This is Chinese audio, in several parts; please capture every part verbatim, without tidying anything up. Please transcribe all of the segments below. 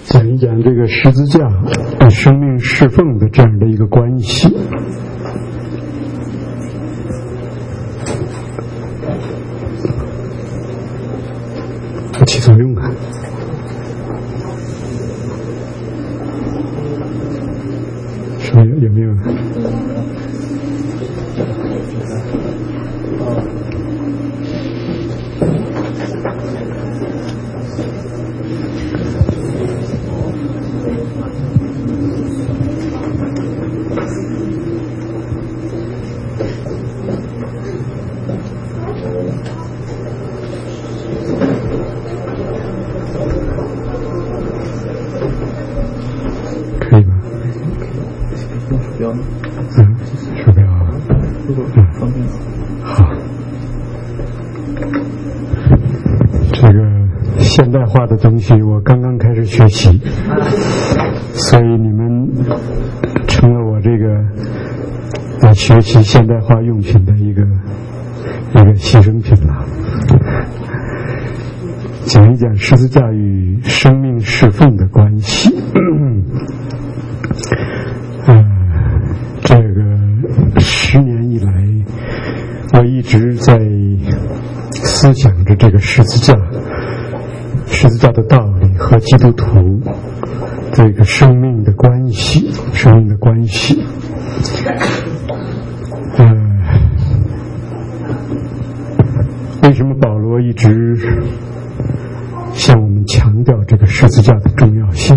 讲一讲这个十字架与生命侍奉的这样的一个关系。不起作用啊！是不是有没有？现代化的东西我刚刚开始学习，所以你们成了我这个来学习现代化用品的一个一个牺牲品了。讲一讲十字架与生命侍奉的关系。呃，这个十年以来，我一直在思想着这个十字架。十字架的道理和基督徒这个生命的关系，生命的关系。呃，为什么保罗一直向我们强调这个十字架的重要性？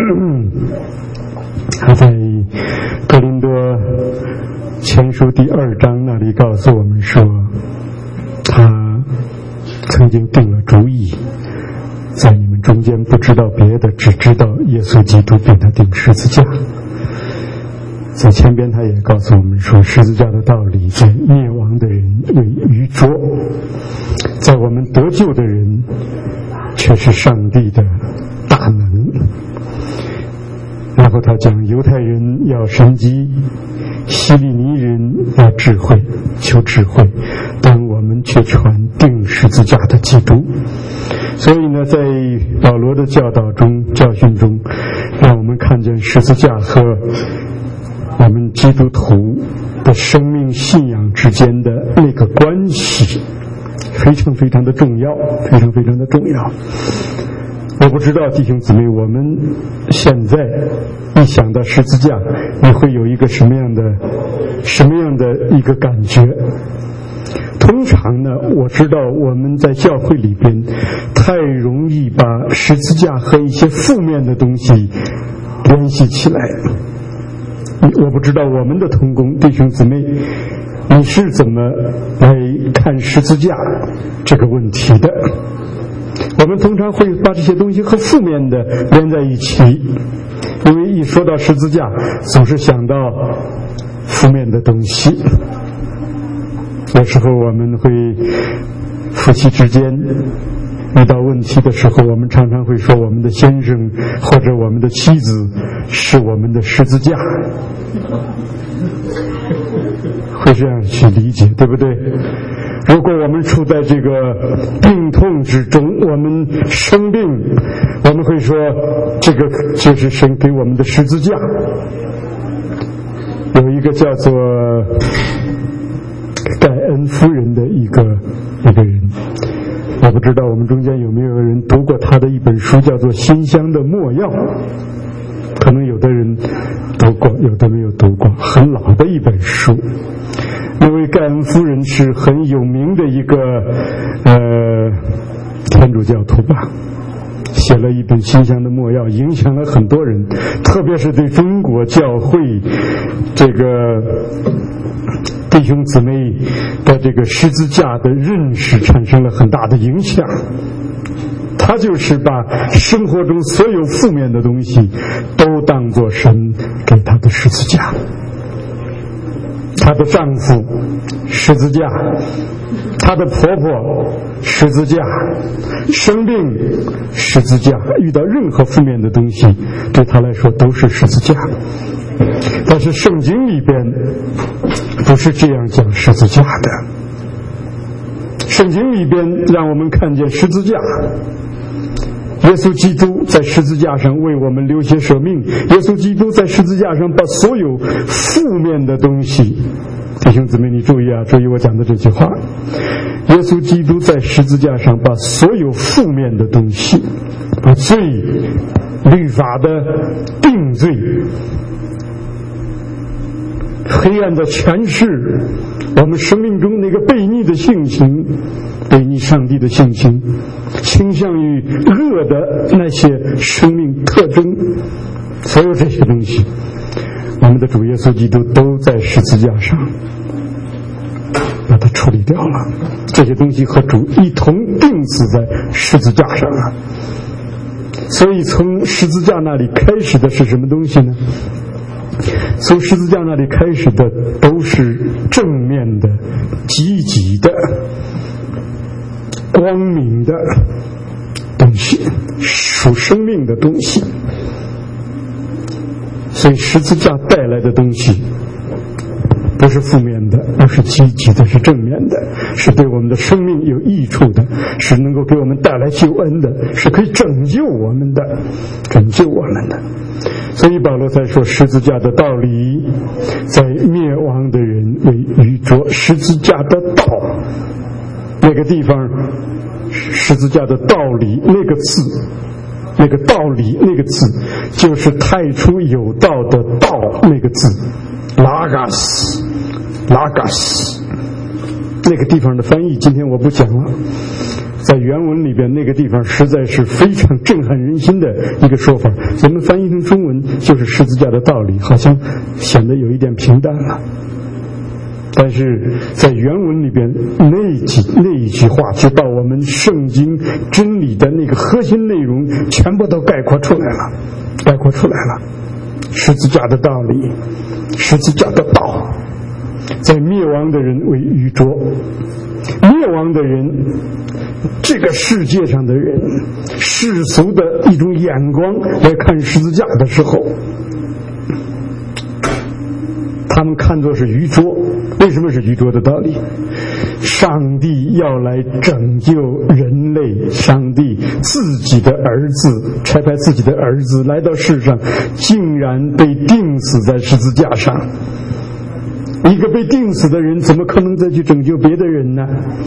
他在哥林多前书第二章那里告诉我们说，他曾经定了主意，在你们中间不知道别的，只知道耶稣基督并他钉十字架。在前边他也告诉我们说，十字架的道理在灭亡的人为愚拙，在我们得救的人却是上帝的大能。然后他讲犹太人要神机，希利尼人要智慧，求智慧，但我们却传钉十字架的基督。所以呢，在保罗的教导中、教训中，让我们看见十字架和我们基督徒的生命信仰之间的那个关系，非常非常的重要，非常非常的重要。我不知道弟兄姊妹，我们现在一想到十字架，你会有一个什么样的、什么样的一个感觉？通常呢，我知道我们在教会里边太容易把十字架和一些负面的东西联系起来。我不知道我们的同工弟兄姊妹，你是怎么来看十字架这个问题的？我们通常会把这些东西和负面的连在一起，因为一说到十字架，总是想到负面的东西。有时候我们会夫妻之间遇到问题的时候，我们常常会说我们的先生或者我们的妻子是我们的十字架，会这样去理解，对不对？如果我们处在这个病痛之中，我们生病，我们会说这个就是神给我们的十字架。有一个叫做盖恩夫人的一个一个人，我不知道我们中间有没有人读过他的一本书，叫做《馨香的没药》，可能有的人读过，有的没有读过，很老的一本书。那位盖恩夫人是很有名的一个呃天主教徒吧，写了一本《馨香的没药》，影响了很多人，特别是对中国教会这个弟兄姊妹的这个十字架的认识产生了很大的影响。他就是把生活中所有负面的东西都当作神给他的十字架。她的丈夫十字架，她的婆婆十字架，生病十字架，遇到任何负面的东西对她来说都是十字架。但是圣经里边不是这样讲十字架的，圣经里边让我们看见十字架耶稣基督在十字架上为我们流血舍命，耶稣基督在十字架上把所有负面的东西，弟兄姊妹你注意啊，注意我讲的这句话，耶稣基督在十字架上把所有负面的东西，把罪、律法的定罪、黑暗的权势，我们生命中那个悖逆的性情，悖逆上帝的性情，倾向于恶的那些生命特征，所有这些东西，我们的主耶稣基督都在十字架上把它处理掉了。这些东西和主一同钉死在十字架上了。所以从十字架那里开始的是什么东西呢？从十字架那里开始的都是正面的、积极的、光明的东西，属生命的东西。所以十字架带来的东西不是负面的，而是积极的，是正面的，是对我们的生命有益处的，是能够给我们带来救恩的，是可以拯救我们的，拯救我们的。所以保罗才说，十字架的道理在灭亡的人为愚拙。十字架的道，那个地方，十字架的道理那个字，那个道理那个字，就是太初有道的道那个字，拉嘎斯，拉嘎斯，那个地方的翻译今天我不讲了。在原文里边那个地方实在是非常震撼人心的一个说法，咱们翻译成中文就是十字架的道理，好像显得有一点平淡了。但是在原文里边那几那一句话就把我们圣经真理的那个核心内容全部都概括出来了，概括出来了。十字架的道理，十字架的道，在灭亡的人为愚拙。灭亡的人，这个世界上的人，世俗的一种眼光来看十字架的时候，他们看作是愚拙。为什么是愚拙的道理？上帝要来拯救人类，上帝自己的儿子差派自己的儿子来到世上，竟然被钉死在十字架上。一个被钉死的人怎么可能再去拯救别的人呢？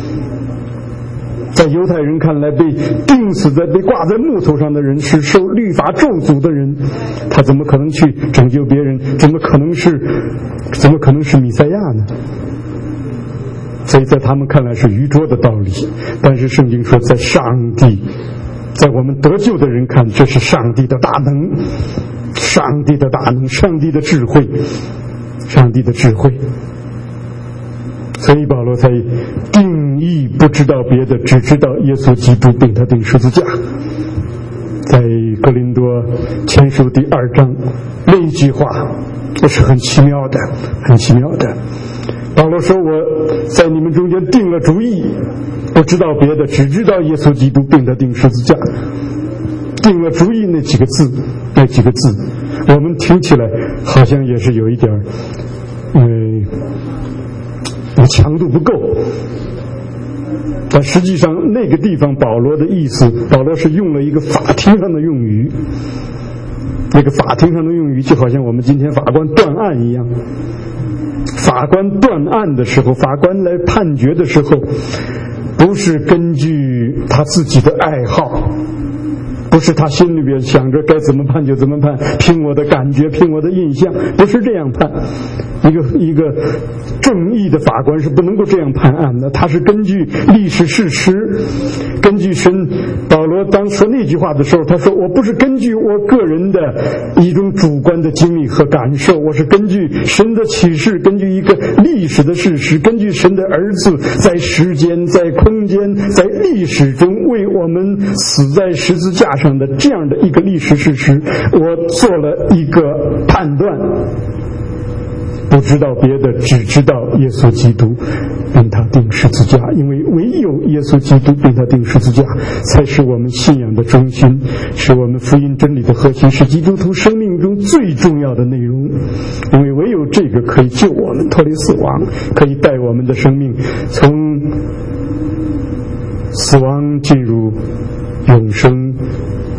在犹太人看来，被钉死在被挂在木头上的人是受律法咒诅的人，他怎么可能去拯救别人？怎么可能是怎么可能是弥赛亚呢？所以在他们看来是愚拙的道理，但是圣经说，在上帝，在我们得救的人看，这是上帝的大能，上帝的大能，上帝的智慧，上帝的智慧。所以保罗才定义不知道别的，只知道耶稣基督并他钉十字架。在哥林多前书第二章那一句话，这是很奇妙的，很奇妙的。保罗说，我在你们中间定了主意，不知道别的，只知道耶稣基督并他钉十字架。定了主意那几个字，那几个字我们听起来好像也是有一点嗯强度不够，但实际上那个地方保罗的意思，保罗是用了一个法庭上的用语，那个法庭上的用语就好像我们今天法官断案一样。法官断案的时候，法官来判决的时候，不是根据他自己的爱好，不是他心里边想着该怎么判就怎么判，凭我的感觉，凭我的印象，不是这样判。一个一个正义的法官是不能够这样判案的，他是根据历史事实，根据神。保罗当说那句话的时候，他说，我不是根据我个人的一种主观的经历和感受，我是根据神的启示，根据一个历史的事实，根据神的儿子在时间、在空间、在历史中为我们死在十字架上的这样的一个历史事实，我做了一个判断，不知道别的，只知道耶稣基督并他钉十字架，因为唯有耶稣基督并他钉十字架才是我们信仰的中心，是我们福音真理的核心，是基督徒生命中最重要的内容。因为唯有这个可以救我们脱离死亡，可以带我们的生命从死亡进入永生，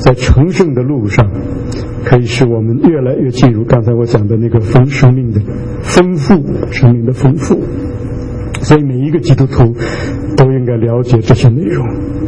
在成圣的路上，可以使我们越来越进入刚才我讲的那个丰生命的丰富，生命的丰富。所以每一个基督徒都应该了解这些内容。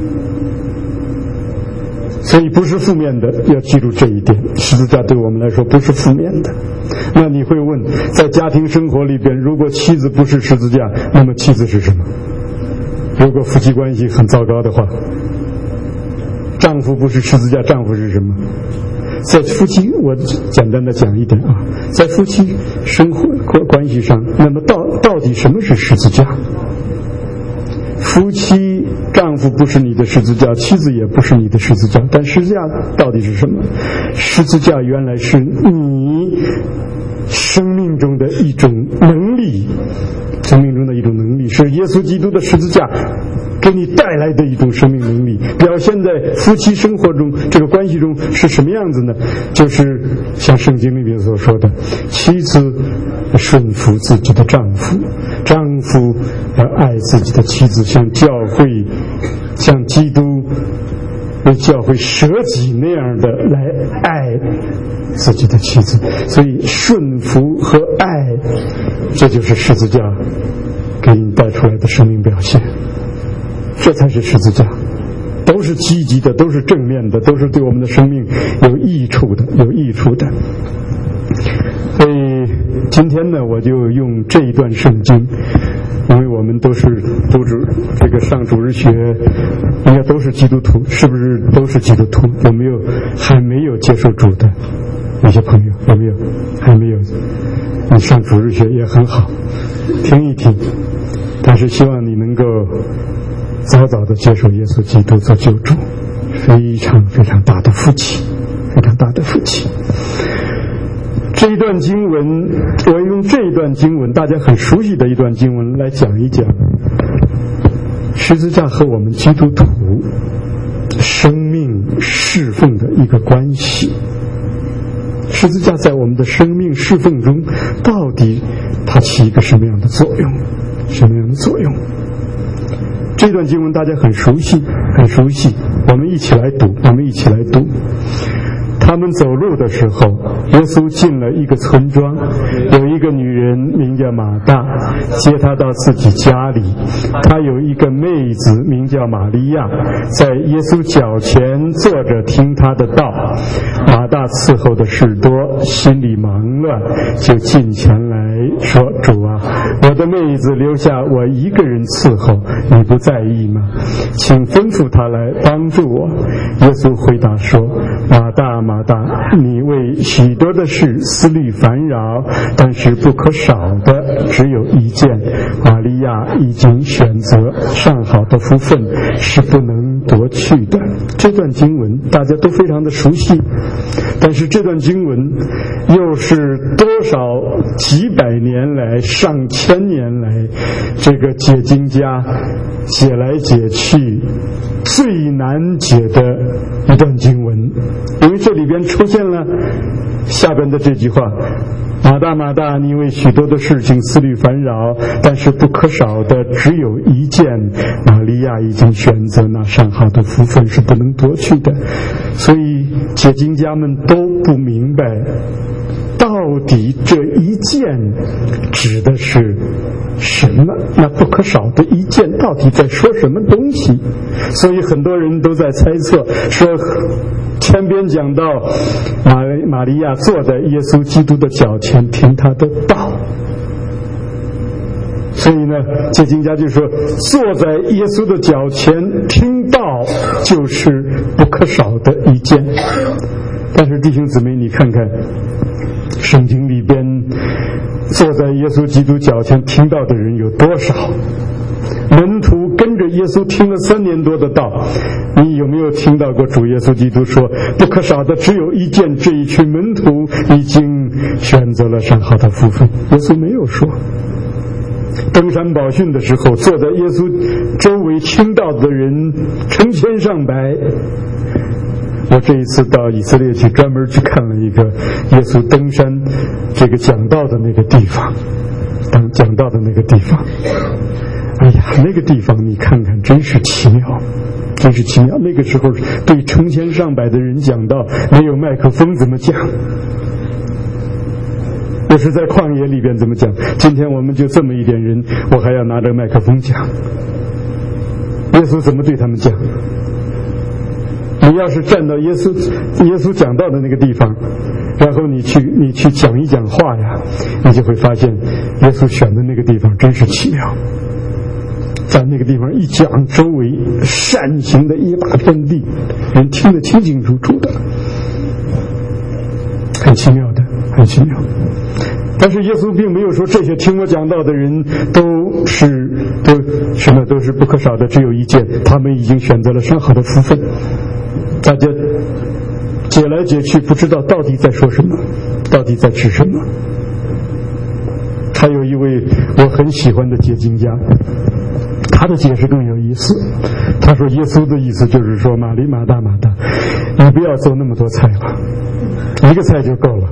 所以不是负面的，要记住这一点，十字架对我们来说不是负面的。那你会问，在家庭生活里边，如果妻子不是十字架，那么妻子是什么？如果夫妻关系很糟糕的话，丈夫不是十字架，丈夫是什么？在夫妻，我简单的讲一点啊，在夫妻生活关系上，那么到到底什么是十字架？夫妻，丈夫不是你的十字架，妻子也不是你的十字架，但十字架到底是什么？十字架原来是你生命中的一种能力，生命中的一种能力，是耶稣基督的十字架给你带来的一种生命能力，表现在夫妻生活中，这个关系中是什么样子呢？就是像圣经里面所说的，妻子顺服自己的丈夫，丈夫要爱自己的妻子，像教会，像基督为教会舍己那样的来爱自己的妻子。所以顺服和爱，这就是十字架给你带出来的生命表现，这才是十字架，都是积极的，都是正面的，都是对我们的生命有益处的，有益处的。所以今天呢，我就用这一段圣经，因为我们都是都是这个上主日学，应该都是基督徒，是不是都是基督徒？有没有还没有接受主的那些朋友？有没有还没有？你上主日学也很好，听一听，但是希望你能够早早的接受耶稣基督做救主，非常非常大的福气，非常大的福气。这一段经文，我用这一段经文，大家很熟悉的一段经文来讲一讲十字架和我们基督徒生命侍奉的一个关系。十字架在我们的生命侍奉中，到底它起一个什么样的作用？什么样的作用？这段经文大家很熟悉，很熟悉。我们一起来读，我们一起来读。他们走路的时候，耶稣进了一个村庄，有一个女人名叫马大，接他到自己家里。她有一个妹子名叫玛利亚，在耶稣脚前坐着听他的道。马大伺候的事多，心里忙乱，就近前来说：主啊，我的妹子留下我一个人伺候，你不在意吗？请吩咐她来帮助我。耶稣回答说：马大马大，你为许多的事思虑烦扰，但是不可少的只有一件。玛利亚已经选择上好的福分，是不能夺去的。这段经文大家都非常的熟悉，但是这段经文又是多少几百年来、上千年来，这个解经家解来解去最难解的一段经文，因为这里边出现了下边的这句话：马大马大，你为许多的事情思虑烦扰，但是不可少的只有一件。玛利亚已经选择那上好的福分，是不能夺去的。所以解经家们都不明白，到底这一件指的是什么？那不可少的一件到底在说什么东西？所以很多人都在猜测，说前边讲到玛玛利亚坐在耶稣基督的脚前听他的道，所以呢，解经家就说，坐在耶稣的脚前听道就是不可少的一件。但是弟兄姊妹，你看看圣经里边坐在耶稣基督脚前听道的人有多少？门徒跟着耶稣听了三年多的道，你有没有听到过主耶稣基督说不可少的只有一件？这一群门徒已经选择了上好的福分。耶稣没有说。登山宝训的时候，坐在耶稣周围听道的人成千上百。我这一次到以色列去，专门去看了一个耶稣登山这个讲道的那个地方，当讲道的那个地方，哎呀，那个地方你看看，真是奇妙，真真是奇妙。那个时候对成千上百的人讲道，没有麦克风怎么讲？我是在旷野里边怎么讲？今天我们就这么一点人，我还要拿着麦克风讲。耶稣怎么对他们讲？你要是站到耶稣耶稣讲道的那个地方，然后你去你去讲一讲话呀，你就会发现耶稣选的那个地方真是奇妙。在那个地方一讲，周围扇形的一大片地，人听得清清楚楚的，很奇妙的，很奇妙。但是耶稣并没有说这些听我讲道的人都是都什么都是不可少的，只有一件，他们已经选择了上好的福分。大家解来解去，不知道到底在说什么，到底在指什么。还有一位我很喜欢的解经家，他的解释更有意思。他说耶稣的意思就是说，玛利马大马大，你不要做那么多菜了，一个菜就够了。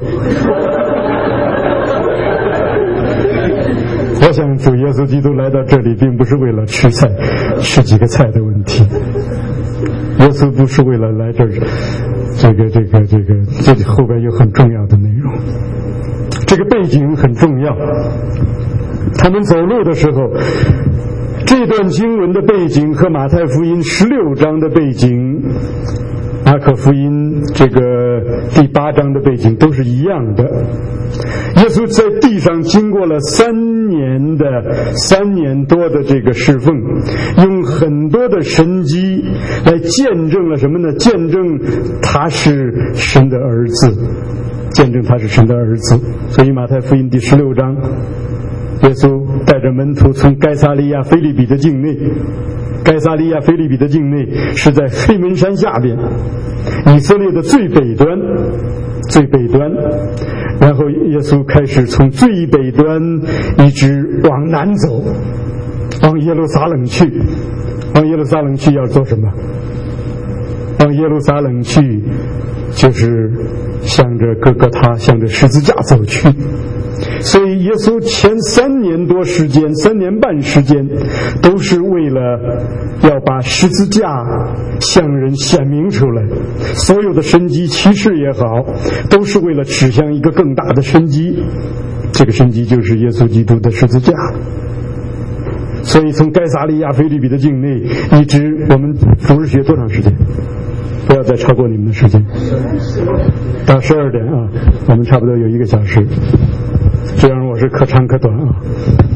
我想主耶稣基督来到这里并不是为了吃菜吃几个菜的问题，耶稣不是为了来这儿这个这个这个这里后边有很重要的内容，这个背景很重要。他们走路的时候，这段经文的背景和马太福音十六章的背景，马可福音这个第八章的背景都是一样的。耶稣在地上经过了三年的三年多的这个侍奉，用很多的神迹来见证了什么呢？见证他是神的儿子，见证他是神的儿子。所以马太福音第十六章，耶稣带着门徒从该撒利亚腓立比的境内，该撒利亚腓立比的境内是在黑门山下边，以色列的最北端，最北端。然后耶稣开始从最北端一直往南走，往耶路撒冷去。往耶路撒冷去要做什么？往耶路撒冷去就是向着各个他，向着十字架走去。所以耶稣前三年多时间，三年半时间，都是为了要把十字架向人显明出来。所有的神迹奇事也好，都是为了指向一个更大的神迹，这个神迹就是耶稣基督的十字架。所以从该撒利亚腓立比的境内一直，我们主日学多长时间？不要再超过你们的时间，到十二点啊，我们差不多有一个小时，这样我是可长可短啊。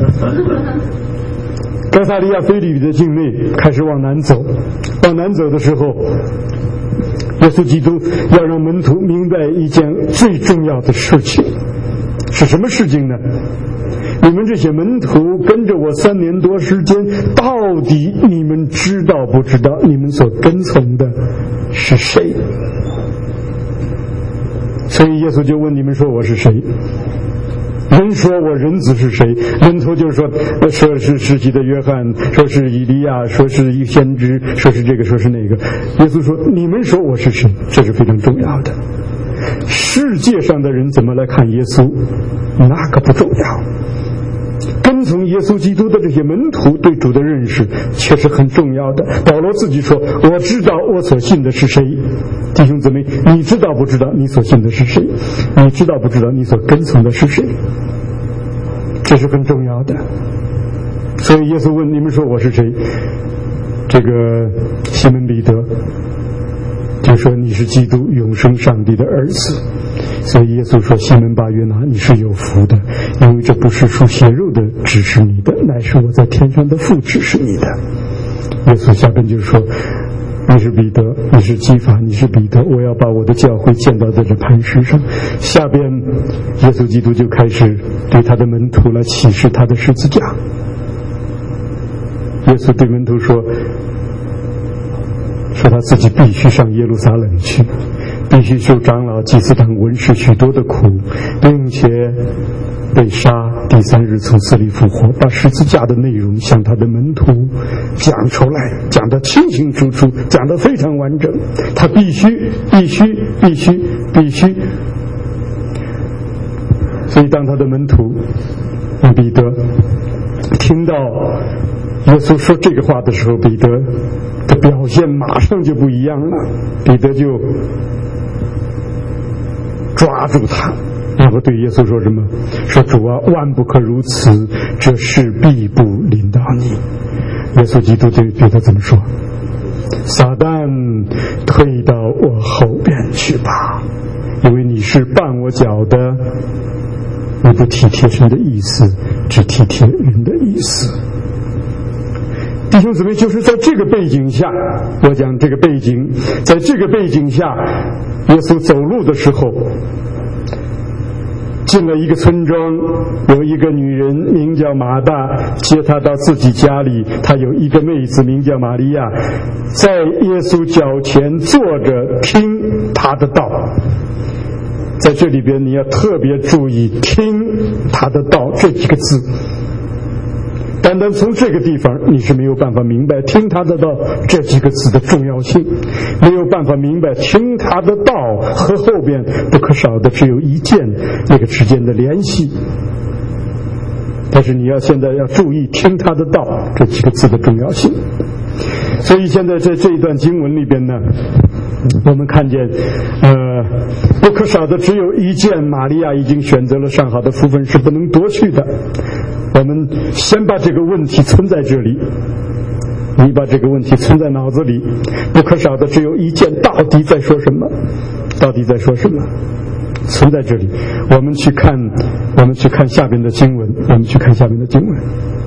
该撒利亚腓立比的境内开始往南走，往南走的时候，耶稣基督要让门徒明白一件最重要的事情，是什么事情呢？你们这些门徒跟着我三年多时间，到底你们知道不知道你们所跟从的是谁？所以耶稣就问你们说我是谁？人说我人子是谁？门徒就说说是世袭的约翰，说是以利亚，说是一先知，说是这个，说是那个。耶稣说你们说我是谁？这是非常重要的。世界上的人怎么来看耶稣，那个不重要。跟从耶稣基督的这些门徒对主的认识却是很重要的。保罗自己说我知道我所信的是谁。弟兄姊妹，你知道不知道你所信的是谁？你知道不知道你所跟从的是谁？这是很重要的。所以耶稣问你们说我是谁？这个西门彼得就说你是基督，永生上帝的儿子。所以耶稣说西门巴约拿，你是有福的，因为这不是属血肉的指示你的，乃是我在天上的父指示你的。耶稣下边就说你是彼得，你是基法，你是彼得，我要把我的教会建造在这磐石上。下边耶稣基督就开始对他的门徒来启示他的十字架。耶稣对门徒说说他自己必须上耶路撒冷去，必须受长老、祭司长、文士许多的苦，并且被杀，第三日从死里复活，把十字架的内容向他的门徒讲出来，讲得清清楚楚，讲得非常完整。他必须必须必须必须所以当他的门徒彼得听到耶稣说这个话的时候，彼得的表现马上就不一样了。彼得就抓住他，然后对耶稣说什么？说主啊，万不可如此，这事必不临到你。耶稣基督对彼得怎么说？撒旦，退到我后边去吧，因为你是绊我脚的，你不体贴神的意思，只体贴人的意思。弟兄姊妹，就是在这个背景下，我讲这个背景，在这个背景下，耶稣走路的时候，进了一个村庄，有一个女人名叫马大，接他到自己家里。他有一个妹子名叫玛利亚，在耶稣脚前坐着听他的道。在这里边你要特别注意听他的道这几个字，单单从这个地方你是没有办法明白听他的道这几个字的重要性，没有办法明白听他的道和后边不可少的只有一件那个之间的联系。但是你要现在要注意听他的道这几个字的重要性。所以现在在这一段经文里边呢，我们看见呃，不可少的只有一件，玛利亚已经选择了上好的福分，是不能夺去的。我们先把这个问题存在这里，你把这个问题存在脑子里，不可少的只有一件，到底在说什么？到底在说什么？存在这里。我们去看，我们去看下边的经文，我们去看下边的经文。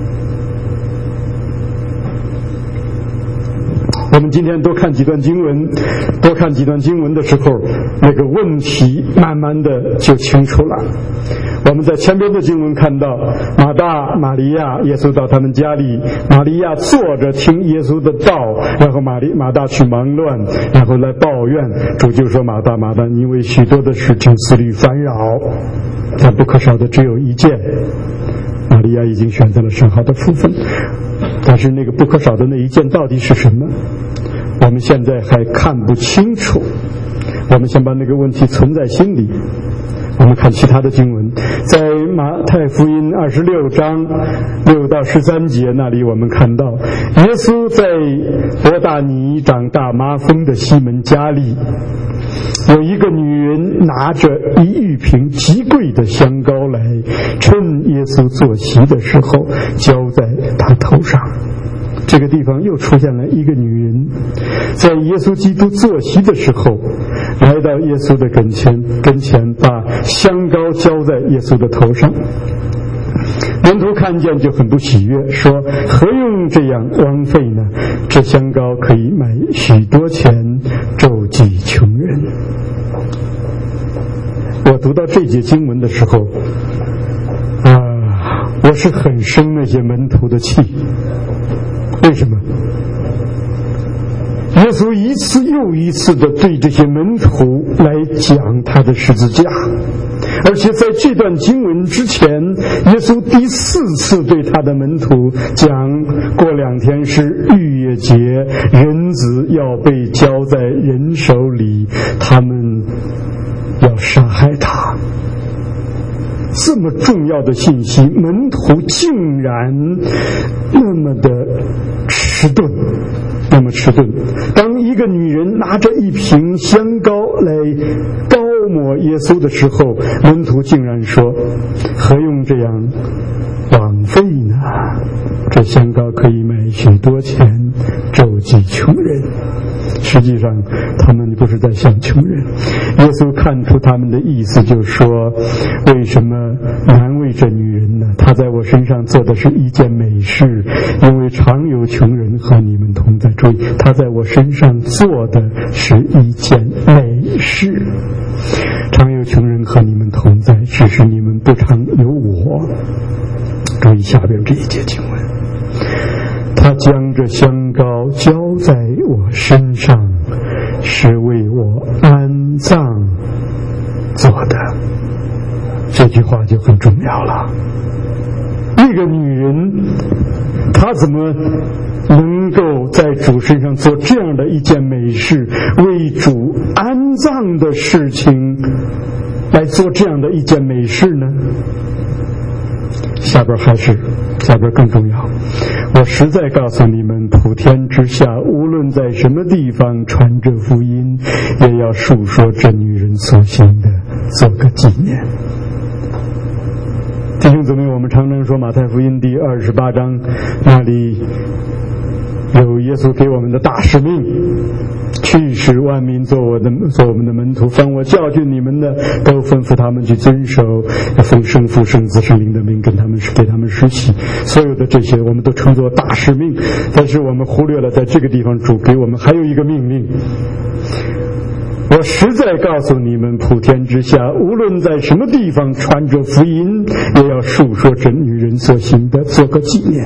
我们今天多看几段经文，多看几段经文的时候，那个问题慢慢的就清楚了。我们在前边的经文看到马大、玛利亚，耶稣到他们家里，玛利亚坐着听耶稣的道，然后马利马大去忙乱，然后来抱怨。主就说：马大马大，你为许多的事情思虑烦扰，但不可少的只有一件。玛利亚已经选择了上好的福分，但是那个不可少的那一件到底是什么，我们现在还看不清楚。我们先把那个问题存在心里。我们看其他的经文，在马太福音二十六章六到十三节那里，我们看到耶稣在伯大尼长大麻风的西门家里，有一个女人拿着一玉瓶极贵的香膏来，趁耶稣坐席的时候浇在他头上。这个地方又出现了一个女人，在耶稣基督坐席的时候，来到耶稣的跟前，跟前把香膏浇在耶稣的头上。门徒看见就很不喜悦，说：何用这样枉费呢？这香膏可以买许多钱，周济穷人。我读到这节经文的时候啊，我是很生那些门徒的气。为什么？耶稣一次又一次地对这些门徒来讲他的十字架，而且在这段经文之前，耶稣第四次对他的门徒讲，过两天是逾越节，人子要被交在人手里，他们要杀害他。这么重要的信息，门徒竟然那么的迟钝，那么迟钝。当一个女人拿着一瓶香膏来膏抹耶稣的时候，门徒竟然说：何用这样枉费呢？这香膏可以买许多钱，周济穷人。实际上他们不是在想穷人。耶稣看出他们的意思，就说：为什么难为这女人呢？她在我身上做的是一件美事，因为常有穷人和你们同在。注意，她在我身上做的是一件美事，常有穷人和你们同在，只是你们不常有我。注意下边这一节经文，他将这香膏浇在我身上，是为我安葬做的。这句话就很重要了。那个女人，她怎么能够在主身上做这样的一件美事，为主安葬的事情来做这样的一件美事呢？ 下边还是下边更重要。我实在告诉你们，普天之下无论在什么地方传这福音，也要述说这女人所行的，做个纪念。弟兄姊妹，我们常常说马太福音第二十八章那里有耶稣给我们的大使命，去使万民做我的做我们的门徒，凡我教训你们的，都吩咐他们去遵守，奉圣父圣子圣灵的名跟他们给他们施洗。所有的这些我们都称作大使命，但是我们忽略了在这个地方主给我们还有一个命令。我实在告诉你们，普天之下无论在什么地方传着福音，也要述说这女人所行的，做个纪念。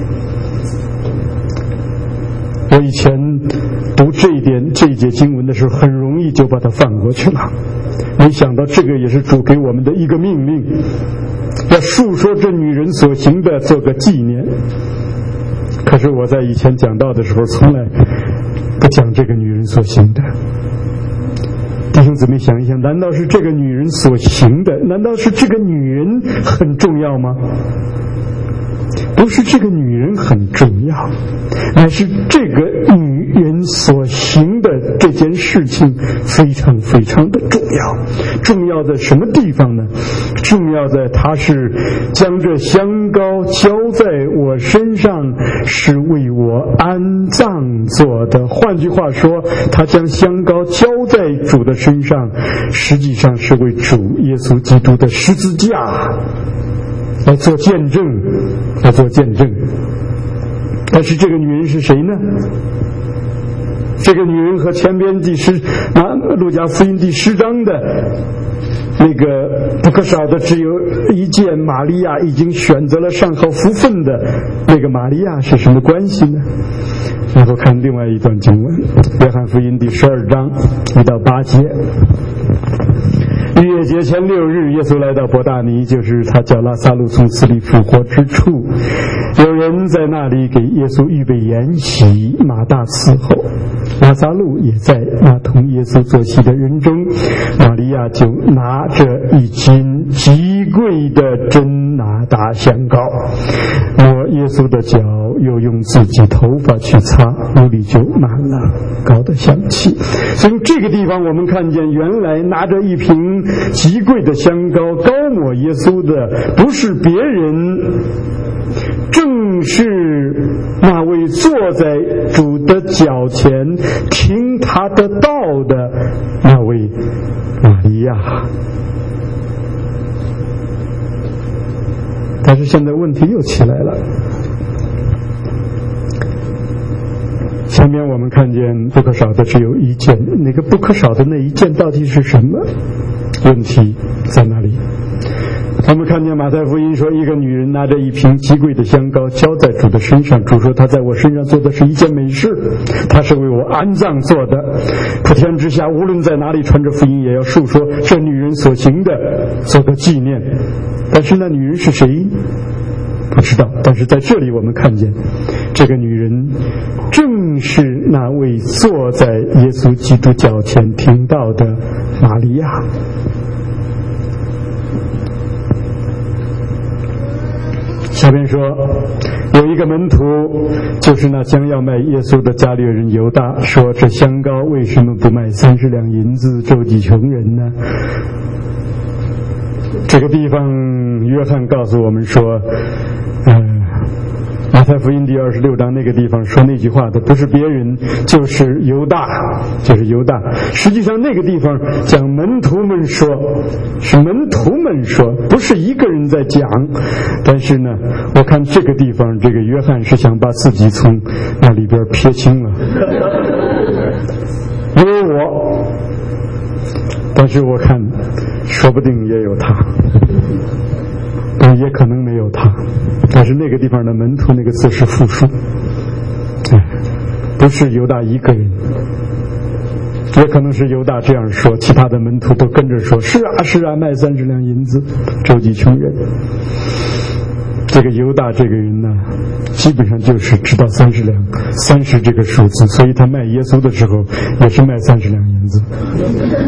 我以前读这一点这一节经文的时候，很容易就把它放过去了，没想到这个也是主给我们的一个命令，要述说这女人所行的，做个纪念。可是我在以前讲道的时候，从来不讲这个女人所行的。弟兄姊妹想一想，难道是这个女人所行的，难道是这个女人很重要吗？不是这个女人很重要，乃是这个女人所行的这件事情非常非常的重要。重要在什么地方呢？重要在她是将这香膏浇在我身上，是为我安葬做的。换句话说，她将香膏浇在主的身上，实际上是为主耶稣基督的十字架来做见证，来做见证。但是这个女人是谁呢？这个女人和前边第十啊路加福音第十章的那个不可少的只有一件，玛利亚已经选择了上好福分的那个玛利亚是什么关系呢？然后看另外一段经文，约翰福音第十二章一到八节。逾越节前六日，耶稣来到伯大尼，就是他叫拉撒路从死里复活之处。有人在那里给耶稣预备筵席，马大伺候，拉撒路也在那同耶稣坐席的人中。玛利亚就拿着一斤极贵的真拿达香膏，抹耶稣的脚，又用自己头发去擦，屋里就满了膏的香气。从这个地方我们看见，原来拿着一瓶极贵的香膏膏抹耶稣的不是别人，正是那位坐在主的脚前听他的道的那位玛利亚。但是现在问题又起来了，前面我们看见不可少的只有一件，那个不可少的那一件到底是什么？问题在哪里？我们看见马太福音说，一个女人拿着一瓶极贵的香膏浇在主的身上，主说她在我身上做的是一件美事，她是为我安葬做的。普天之下无论在哪里传着福音，也要述说这女人所行的，做个纪念。但是那女人是谁？不知道。但是在这里我们看见，这个女人正是那位坐在耶稣基督脚前听到的玛利亚。下边说，有一个门徒，就是那将要卖耶稣的加略人犹大，说这香膏为什么不卖三十两银子周济穷人呢？这个地方约翰告诉我们说，呃马太福音第二十六章那个地方说那句话的不是别人，就是犹大，就是犹大。实际上那个地方讲门徒们说，是门徒们说，不是一个人在讲。但是呢，我看这个地方这个约翰是想把自己从那里边撇清了，因为我，但是我看说不定也有他，但也可能没有他。但是那个地方的门徒那个字是复数，不是犹大一个人，也可能是犹大这样说，其他的门徒都跟着说，是啊是啊，卖三十两银子周济穷人。这个犹大这个人呢，基本上就是知道三十两三十这个数字，所以他卖耶稣的时候也是卖三十两银子。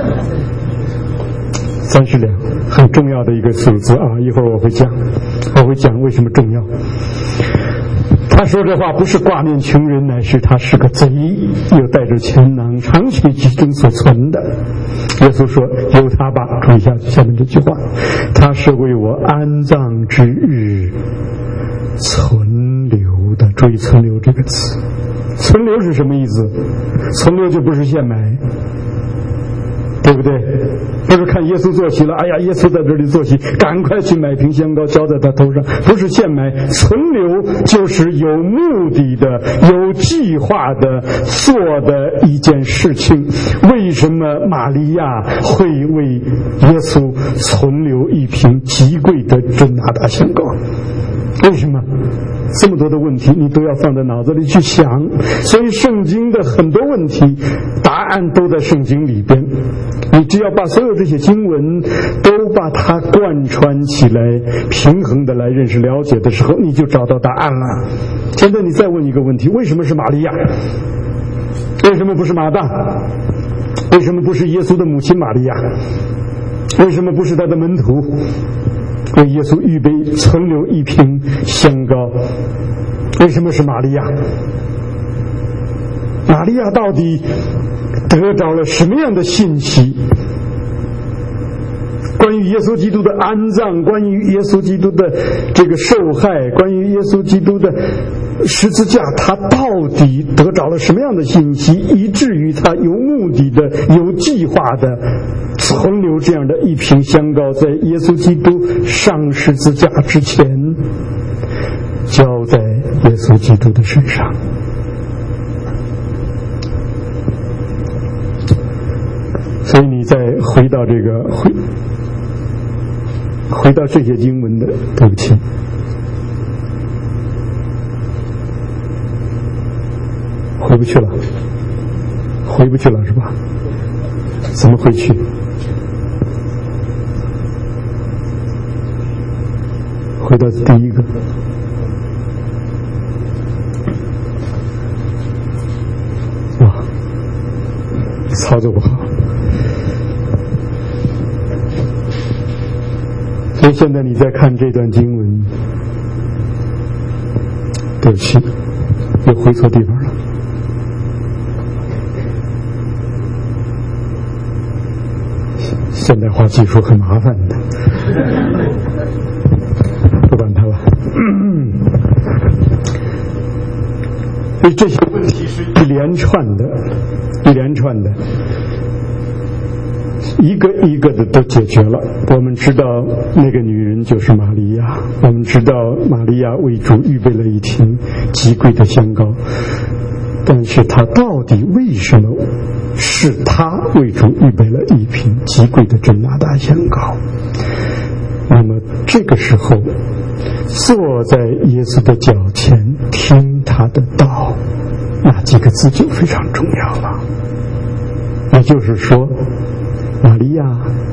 三十两很重要的一个数字啊，一会儿我会讲，我会讲为什么重要。他说这话不是挂念穷人，乃是他是个贼，又带着钱囊，常取其中所存的。耶稣说由他吧，注意一下下面这句话，他是为我安葬之日存留的。注意存留这个词，存留是什么意思？存留就不是现买，对不对？不是看耶稣坐席了，哎呀，耶稣在这里坐席，赶快去买瓶香膏浇在他头上，不是现买。存留就是有目的的、有计划的做的一件事情。为什么玛利亚会为耶稣存留一瓶极贵的真拿达香膏？为什么？这么多的问题你都要放在脑子里去想，所以圣经的很多问题答案都在圣经里边，你只要把所有这些经文都把它贯穿起来，平衡的来认识了解的时候，你就找到答案了。现在你再问一个问题，为什么是玛利亚？为什么不是马大？为什么不是耶稣的母亲玛利亚？为什么不是他的门徒为耶稣预备存留一瓶香膏？为什么是玛利亚？玛利亚到底得着了什么样的信息？关于耶稣基督的安葬，关于耶稣基督的这个受害，关于耶稣基督的十字架，他到底得着了什么样的信息，以至于他有目的的、有计划的存留这样的一瓶香膏，在耶稣基督上十字架之前浇在耶稣基督的身上。所以你再回到这个回回到这些经文的，对不起，回不去了，回不去了是吧？怎么回去？回到第一个，哇，操作不好。所以现在你再看这段经文，对不起，又回错地方了。现代化技术很麻烦的，不管它了。所以这些问题是一连串的，一连串的。一个一个的都解决了。我们知道那个女人就是玛利亚，我们知道玛利亚为主预备了一瓶极贵的香膏，但是她到底为什么是她为主预备了一瓶极贵的真拿达香膏？那么这个时候坐在耶稣的脚前听他的道，那几个字就非常重要了。也就是说，玛利亚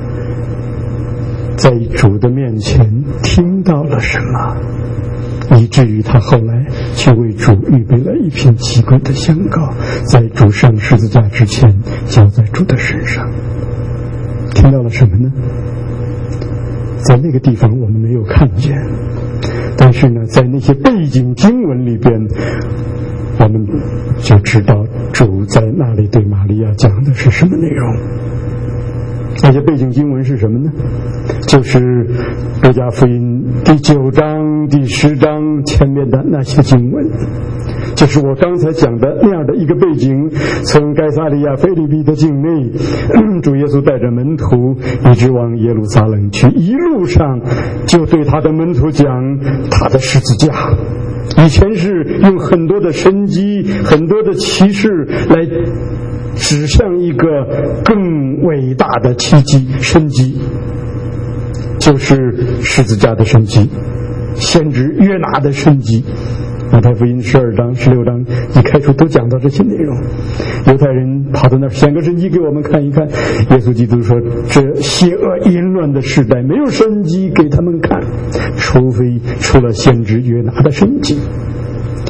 在主的面前听到了什么，以至于他后来去为主预备了一瓶极贵的香膏，在主上十字架之前浇在主的身上。听到了什么呢？在那个地方我们没有看见，但是呢，在那些背景经文里边，我们就知道主在那里对玛利亚讲的是什么内容。那些背景经文是什么呢？就是路加福音第九章、第十章前面的那些经文，就是我刚才讲的那样的一个背景。从该撒利亚腓立比的境内，主耶稣带着门徒一直往耶路撒冷去，一路上就对他的门徒讲他的十字架。以前是用很多的神迹、很多的奇事来指向一个更伟大的奇迹神迹，就是十字架的神迹，先知约拿的神迹。马太福音十二章、十六章一开始都讲到这些内容。犹太人跑到那儿显个神迹给我们看一看，耶稣基督说，这邪恶淫乱的时代没有神迹给他们看，除非除了先知约拿的神迹。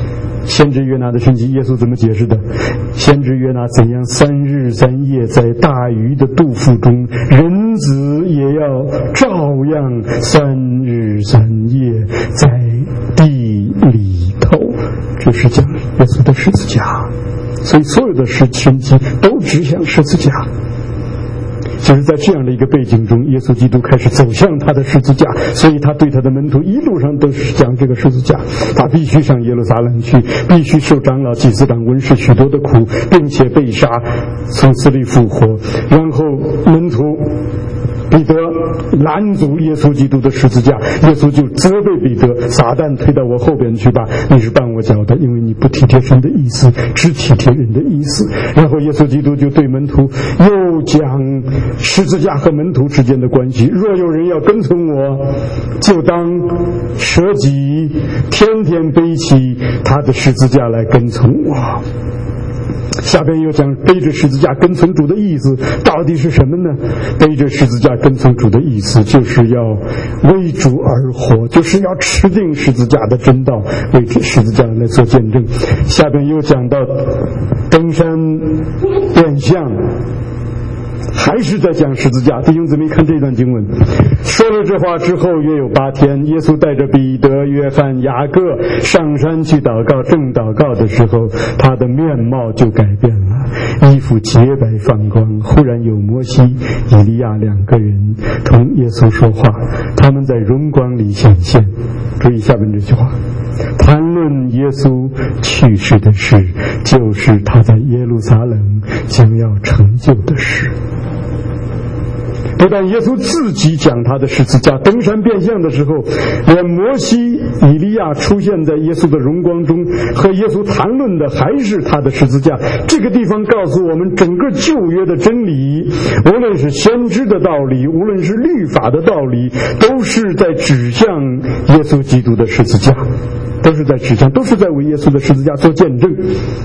先知约拿的神迹，耶稣怎么解释的？先知约拿怎样三日三夜在大鱼的肚腹中，人子也要照样三日三夜在地里头。这是讲耶稣的十字架，所以所有的神迹都指向十字架。就是在这样的一个背景中，耶稣基督开始走向他的十字架，所以他对他的门徒一路上都是讲这个十字架，他必须上耶路撒冷去，必须受长老、祭司长、文士许多的苦，并且被杀，从死里复活。然后门徒彼得拦阻耶稣基督的十字架，耶稣就责备彼得：撒旦推到我后边去吧，你是绊我脚的，因为你不体贴神的意思，只体贴人的意思。然后耶稣基督就对门徒又讲十字架和门徒之间的关系，若有人要跟从我，就当舍己，天天背起他的十字架来跟从我。下边又讲背着十字架跟从主的意思到底是什么呢？背着十字架跟从主的意思就是要为主而活，就是要持定十字架的真道，为十字架来做见证。下边又讲到登山变相，还是在讲十字架。弟兄姊妹，看这段经文，说了这话之后约有八天，耶稣带着彼得、约翰、雅各上山去祷告。正祷告的时候，他的面貌就改变了，衣服洁白放光。忽然有摩西、以利亚两个人同耶稣说话，他们在荣光里显现。注意下面这句话，谈论耶稣去世的事，就是他在耶路撒冷将要成就的事。不但耶稣自己讲他的十字架，登山变相的时候，连摩西、以利亚出现在耶稣的荣光中，和耶稣谈论的还是他的十字架。这个地方告诉我们，整个旧约的真理，无论是先知的道理，无论是律法的道理，都是在指向耶稣基督的十字架，都是在指向，都是在为耶稣的十字架做见证。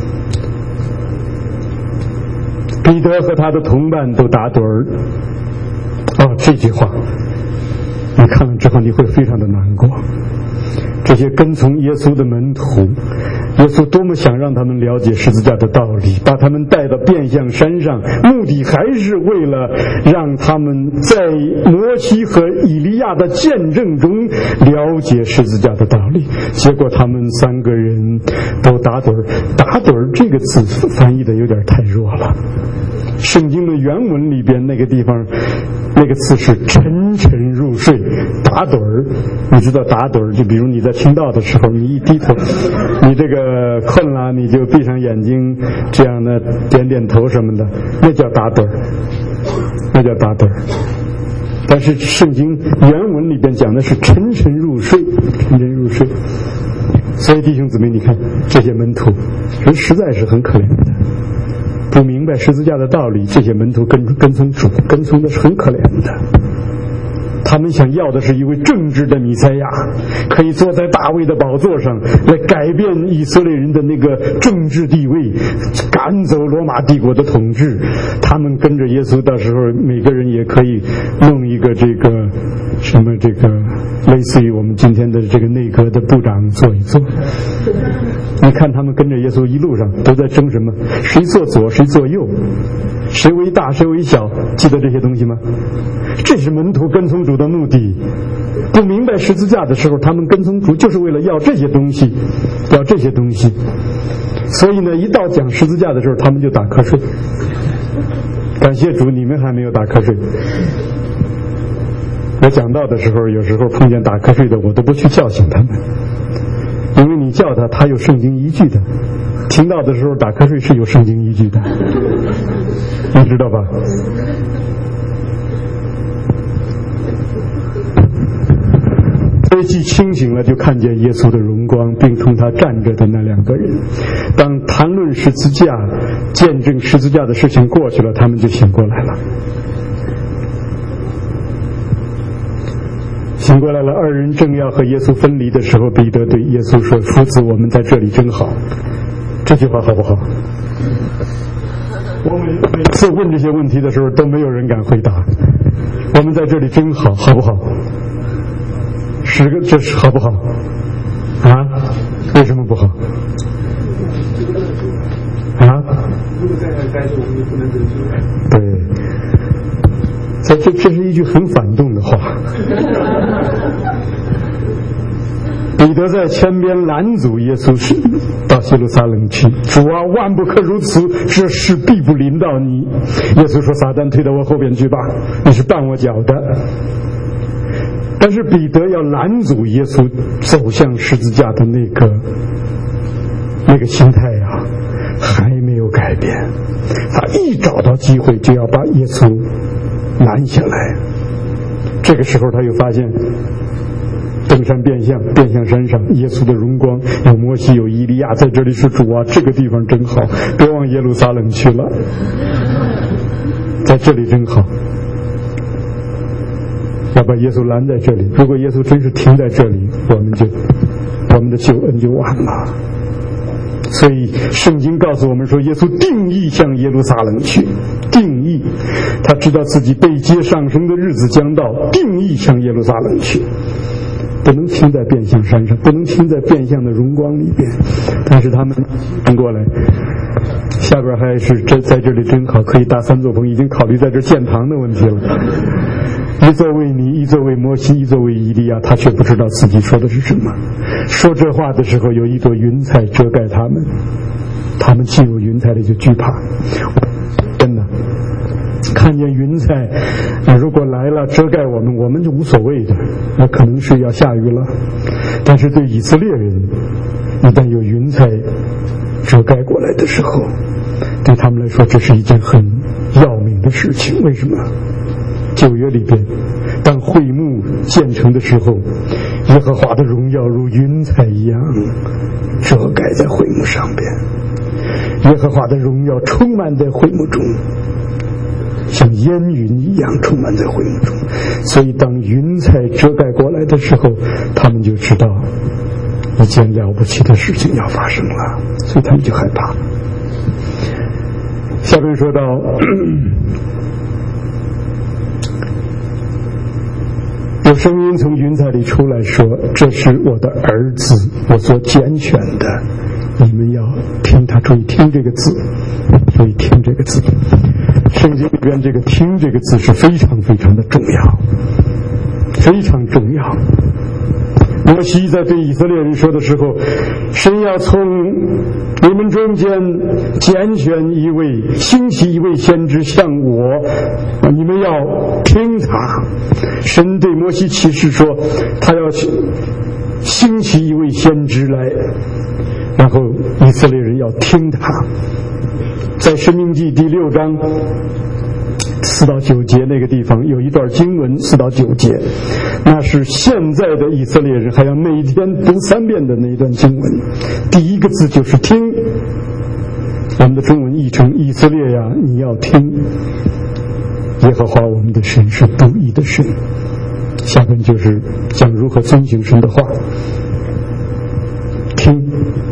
彼得和他的同伴都打盹儿。哦，这句话你看了之后你会非常的难过。这些跟从耶稣的门徒，耶稣多么想让他们了解十字架的道理，把他们带到变相山上，目的还是为了让他们在摩西和以利亚的见证中了解十字架的道理。结果他们三个人都打盹儿。打盹儿这个词翻译的有点太弱了，圣经的原文里边那个地方那个词是沉沉入睡。打盹儿，你知道打盹儿，就比如你在听到的时候，你一低头，你这个困了，你就闭上眼睛，这样的点点头什么的，那叫打盹儿，那叫打盹儿。但是圣经原文里边讲的是沉沉入睡，沉沉入睡。所以弟兄姊妹，你看这些门徒人实在是很可怜的，不明白十字架的道理，这些门徒跟跟从主，跟从的是很可怜的。他们想要的是一位正直的弥赛亚，可以坐在大卫的宝座上，来改变以色列人的那个政治地位，赶走罗马帝国的统治。他们跟着耶稣，到时候每个人也可以弄一个这个什么这个类似于我们今天的这个内阁的部长做一做。你看他们跟着耶稣一路上都在争什么，谁做左谁做右，谁为大谁为小，记得这些东西吗？这是门徒跟从主的目的。不明白十字架的时候，他们跟从主就是为了要这些东西，要这些东西。所以呢，一到讲十字架的时候，他们就打瞌睡。感谢主，你们还没有打瞌睡。我讲到的时候，有时候碰见打瞌睡的，我都不去叫醒他们，因为你叫他，他有圣经依据的。听到的时候打瞌睡是有圣经依据的，你知道吧？所以既清醒了，就看见耶稣的荣光，并同他站着的那两个人。当谈论十字架、见证十字架的事情过去了，他们就醒过来了。醒过来了，二人正要和耶稣分离的时候，彼得对耶稣说：“夫子，我们在这里真好。”这句话好不好？我每每次问这些问题的时候，都没有人敢回答。我们在这里真好，好不好？十个，这是好不好？啊？为什么不好？ 路在那待着，我们也不能忍受。 对，这这这是一句很反动的话。彼得在前边拦阻耶稣是到耶路撒冷去，主啊，万不可如此，这事必不临到你。耶稣说：撒旦，退到我后边去吧，你是绊我脚的。但是彼得要拦阻耶稣走向十字架的那个那个心态啊，还没有改变。他一找到机会就要把耶稣拦下来。这个时候他又发现登山变相，变相山上耶稣的荣光，有摩西有以利亚，在这里是主啊，这个地方真好，别往耶路撒冷去了，在这里真好，要把耶稣拦在这里。如果耶稣真是停在这里，我们就我们的救恩就完了。所以圣经告诉我们说，耶稣定义向耶路撒冷去，定义他知道自己被接上升的日子将到，定义向耶路撒冷去，不能停在变相山上，不能停在变相的荣光里边。但是他们翻过来，下边还是这在这里真好，可以搭三座棚，已经考虑在这建堂的问题了。一座为你，一座为摩西，一座为以利亚，他却不知道自己说的是什么。说这话的时候，有一朵云彩遮盖他们，他们进入云彩里就惧怕。真的看见云彩，如果来了遮盖我们，我们就无所谓的，那可能是要下雨了。但是对以色列人，一旦有云彩遮盖过来的时候，对他们来说这是一件很要命的事情。为什么？旧约里边，当会幕建成的时候，耶和华的荣耀如云彩一样遮盖在会幕上边，耶和华的荣耀充满在会幕中，像烟云一样充满在会幕中。所以当云彩遮盖过来的时候，他们就知道一件了不起的事情要发生了，所以他们就害怕。下面说到有声音从云彩里出来说，这是我的儿子，我所拣选的，你们要听他。注意听这个字，注意听这个字，圣经里边这个听这个字是非常非常的重要，非常重要。摩西在对以色列人说的时候，神要从你们中间拣选一位，兴起一位先知像我，你们要听他。神对摩西启示说，他要兴起一位先知来，然后以色列人要听他。在申命记第六章四到九节那个地方有一段经文，四到九节，那是现在的以色列人还要每天读三遍的那一段经文。第一个字就是听，我们的中文译成以色列呀，你要听，耶和华我们的神是独一的神。下面就是讲如何遵行神的话，听，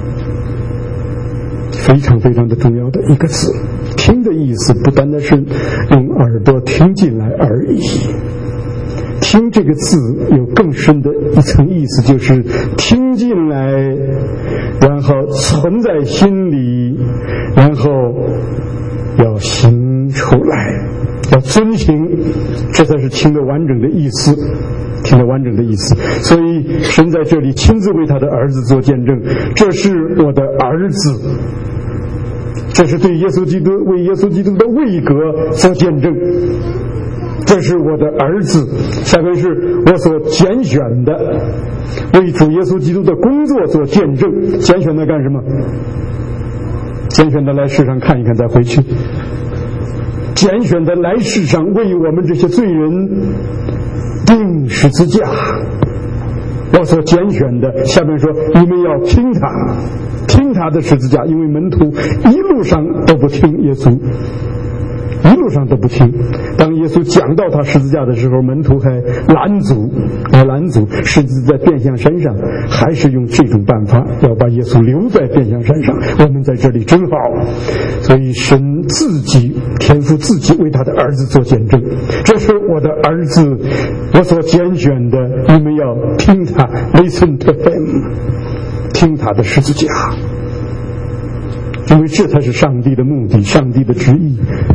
非常非常的重要的一个字。听的意思不单单是用耳朵听进来而已，听这个字有更深的一层意思，就是听进来，然后存在心里，然后要行出来，要遵行，这才是听的完整的意思，听的完整的意思。所以神在这里亲自为他的儿子做见证，这是我的儿子，这是对耶稣基督为耶稣基督的位格做见证，这是我的儿子。下面是我所拣选的，为主耶稣基督的工作做见证。拣选的干什么？拣选的来世上看一看再回去，拣选的来世上为我们这些罪人钉十字架。我所拣选的，下面说你们要听他，听他的十字架，因为门徒一路上都不听耶稣，一路上都不听。当耶稣讲到他十字架的时候，门徒还拦阻，还拦阻，甚至在变相山上还是用这种办法要把耶稣留在变相山上。我们在这里真好，所以神自己天父自己为他的儿子做见证，这是我的儿子，我所拣选的，你们要听他 ，listen to him， 听他的十字架。 因为这才是上帝的目的，上帝的旨意。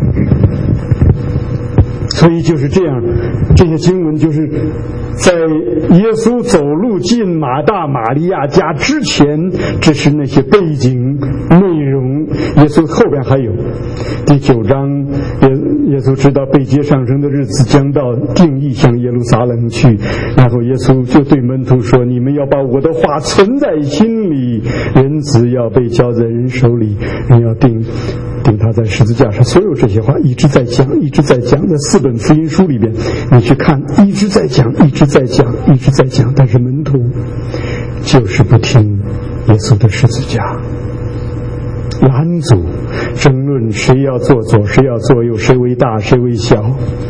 所以就是这样，这些经文就是在耶稣走路进马大马利亚家之前，这是那些背景内容。耶稣后边还有第九章，耶耶稣知道被接上升的日子将到，定义向耶路撒冷去。然后耶稣就对门徒说：你们要把我的话存在心里，人子要被交在人手里，人要定定他在十字架上。所有这些话一直在讲，一直在讲，在四本福音书里边你去看，一直在讲，一直在讲，一直在讲。但是门徒就是不听耶稣的十字架，拦阻，争论谁要做左，谁要做右，谁为大，谁为小，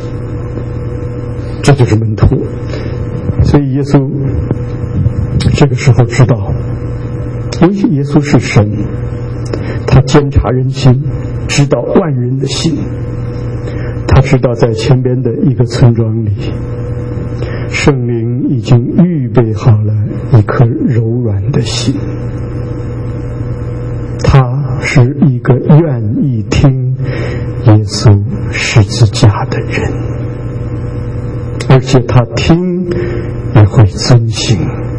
这就是门徒。所以耶稣这个时候知道，因为耶稣是神，他监察人心，知道万人的心。他知道在前边的一个村庄里，圣灵已经预备好了一颗柔软的心。他是一个愿意听耶稣十字架的人，而且他听也会遵行。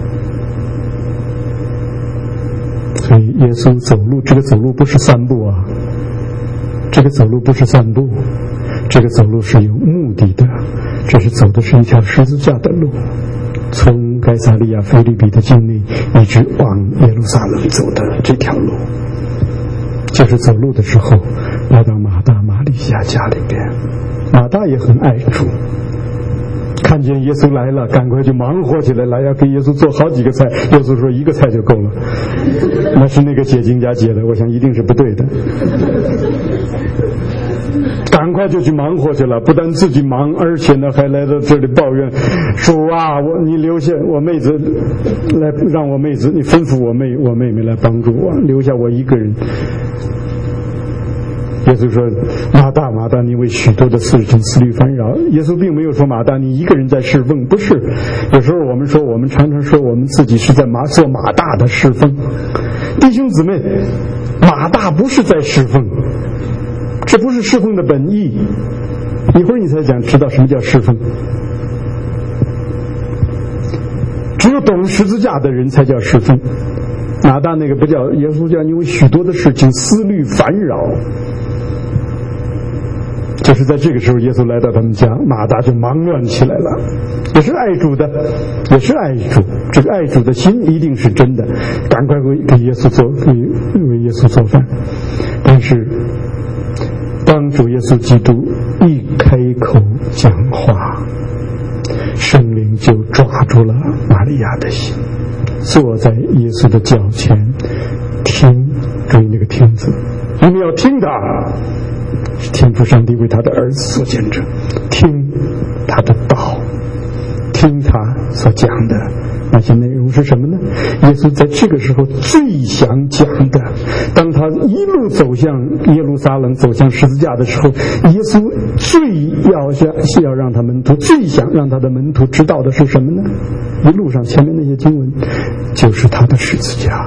所以耶稣走路，这个走路不是散步啊，这个走路不是散步，这个走路是有目的的，这是走的是一条十字架的路，从该撒利亚腓立比的境内一直往耶路撒冷走的这条路。就是走路的时候来到马大马利亚家里边，马大也很爱主，看见耶稣来了，赶快就忙活起来，来要给耶稣做好几个菜。耶稣说一个菜就够了，那是那个解经家解的，我想一定是不对的。赶快就去忙活去了，不但自己忙，而且呢还来到这里抱怨主啊，我你留下我妹子来，让我妹子你吩咐我妹我妹妹来帮助我，留下我一个人。耶稣说马大马大，你为许多的事情思虑烦扰。耶稣并没有说马大你一个人在侍奉，不是。有时候我们说，我们常常说我们自己是在马做马大的侍奉。弟兄姊妹，马大不是在侍奉，这不是侍奉的本意。一会儿你才讲知道什么叫侍奉。只有懂十字架的人才叫侍奉。马大那个不叫，耶稣叫因为许多的事情思虑烦扰。就是在这个时候，耶稣来到他们家，马大就忙乱起来了。也是爱主的，也是爱主，这个爱主的心一定是真的，赶快为给耶稣做为为耶稣做饭。但是当主耶稣基督一开口讲话，圣灵就抓住了玛利亚的心，坐在耶稣的脚前听，注意那个听字，你们要听他，是天父上帝为他的儿子所见证，听他的道，听他所讲的那些内容是什么呢？耶稣在这个时候最想讲的，当他一路走向耶路撒冷，走向十字架的时候，耶稣最要想要让他门徒最想让他的门徒知道的是什么呢？一路上前面那些经文就是他的十字架。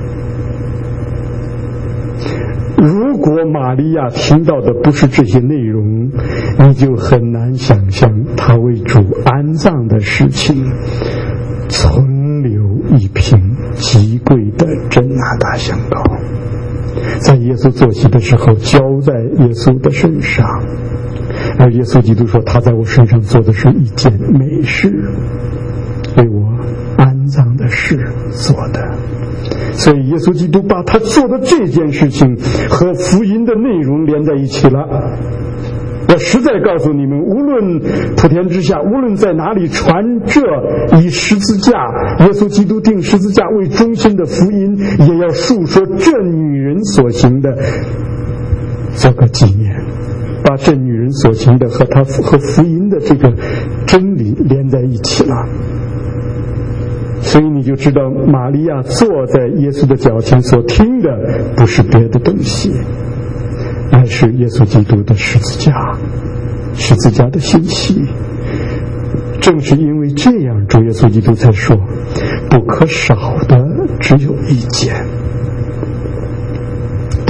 如果玛利亚听到的不是这些内容，你就很难想象他为主安葬的事情存留一瓶极贵的真哪大香膏，在耶稣坐席的时候浇在耶稣的身上，而耶稣基督说他在我身上做的是一件美事，为我安葬的事做的。所以耶稣基督把他做的这件事情和福音的内容连在一起了。我实在告诉你们，无论普天之下，无论在哪里传这以十字架耶稣基督定十字架为中心的福音，也要述说这女人所行的，做个纪念，把这女人所行的和她和福音的这个真理连在一起了。所以你就知道玛利亚坐在耶稣的脚前所听的不是别的东西，而是耶稣基督的十字架，十字架的信息。正是因为这样，主耶稣基督才说不可少的只有一件，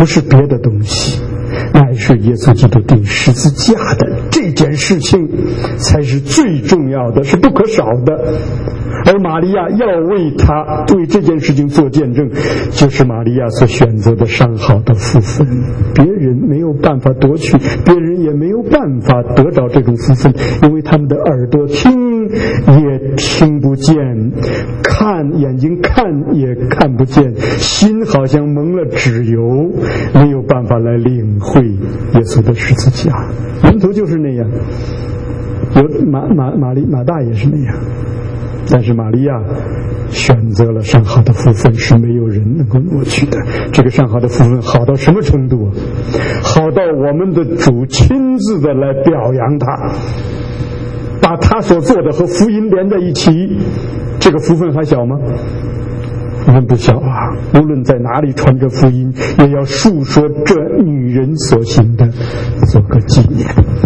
不是别的东西，乃是耶稣基督钉十字架的这件事情才是最重要的，是不可少的。而玛利亚要为他为这件事情做见证，就是玛利亚所选择的上好的福分，别人没有办法夺取，别人也没有办法得着这种福分，因为他们的耳朵听也听不见，看眼睛看也看不见，心好像蒙了脂油，没有办法来领会耶稣的十字架。门徒就是那样，有马马马利马大也是那样，但是玛利亚选择了上好的福分，是没有人能够挪去的。这个上好的福分好到什么程度啊？好到我们的主亲自的来表扬他，把他所做的和福音连在一起，这个福分还小吗？福分不小啊！无论在哪里传着福音，也要述说这女人所行的，做个纪念。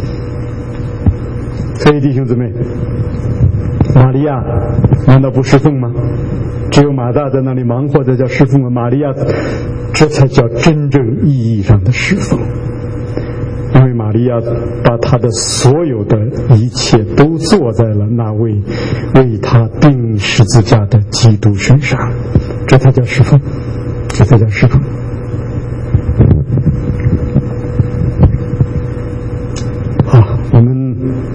所以弟兄姊妹，玛利亚难道不侍奉吗？只有马大在那里忙活着叫侍奉吗？玛利亚这才叫真正意义上的侍奉，因为玛利亚把她的所有的一切都做在了那位为她钉十字架的基督身上，这才叫侍奉，这才叫侍奉。好，我们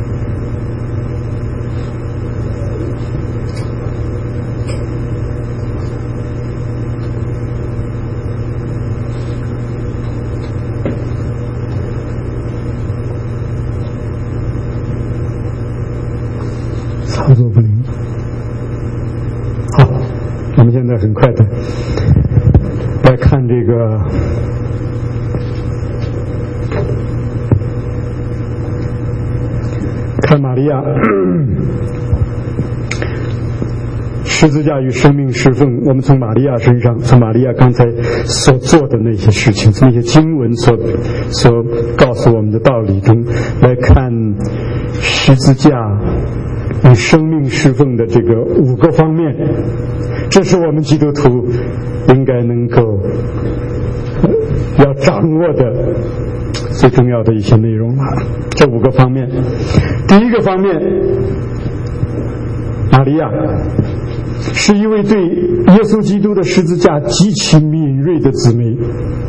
操作不灵。好，我们现在很快的来看这个看玛利亚十字架与生命侍奉。我们从玛利亚身上，从玛利亚刚才所做的那些事情，从那些经文所所告诉我们的道理中来看十字架与生命侍奉的这个五个方面，这是我们基督徒应该能够要掌握的最重要的一些内容了。这五个方面，第一个方面，玛利亚是一位对耶稣基督的十字架极其敏锐的姊妹，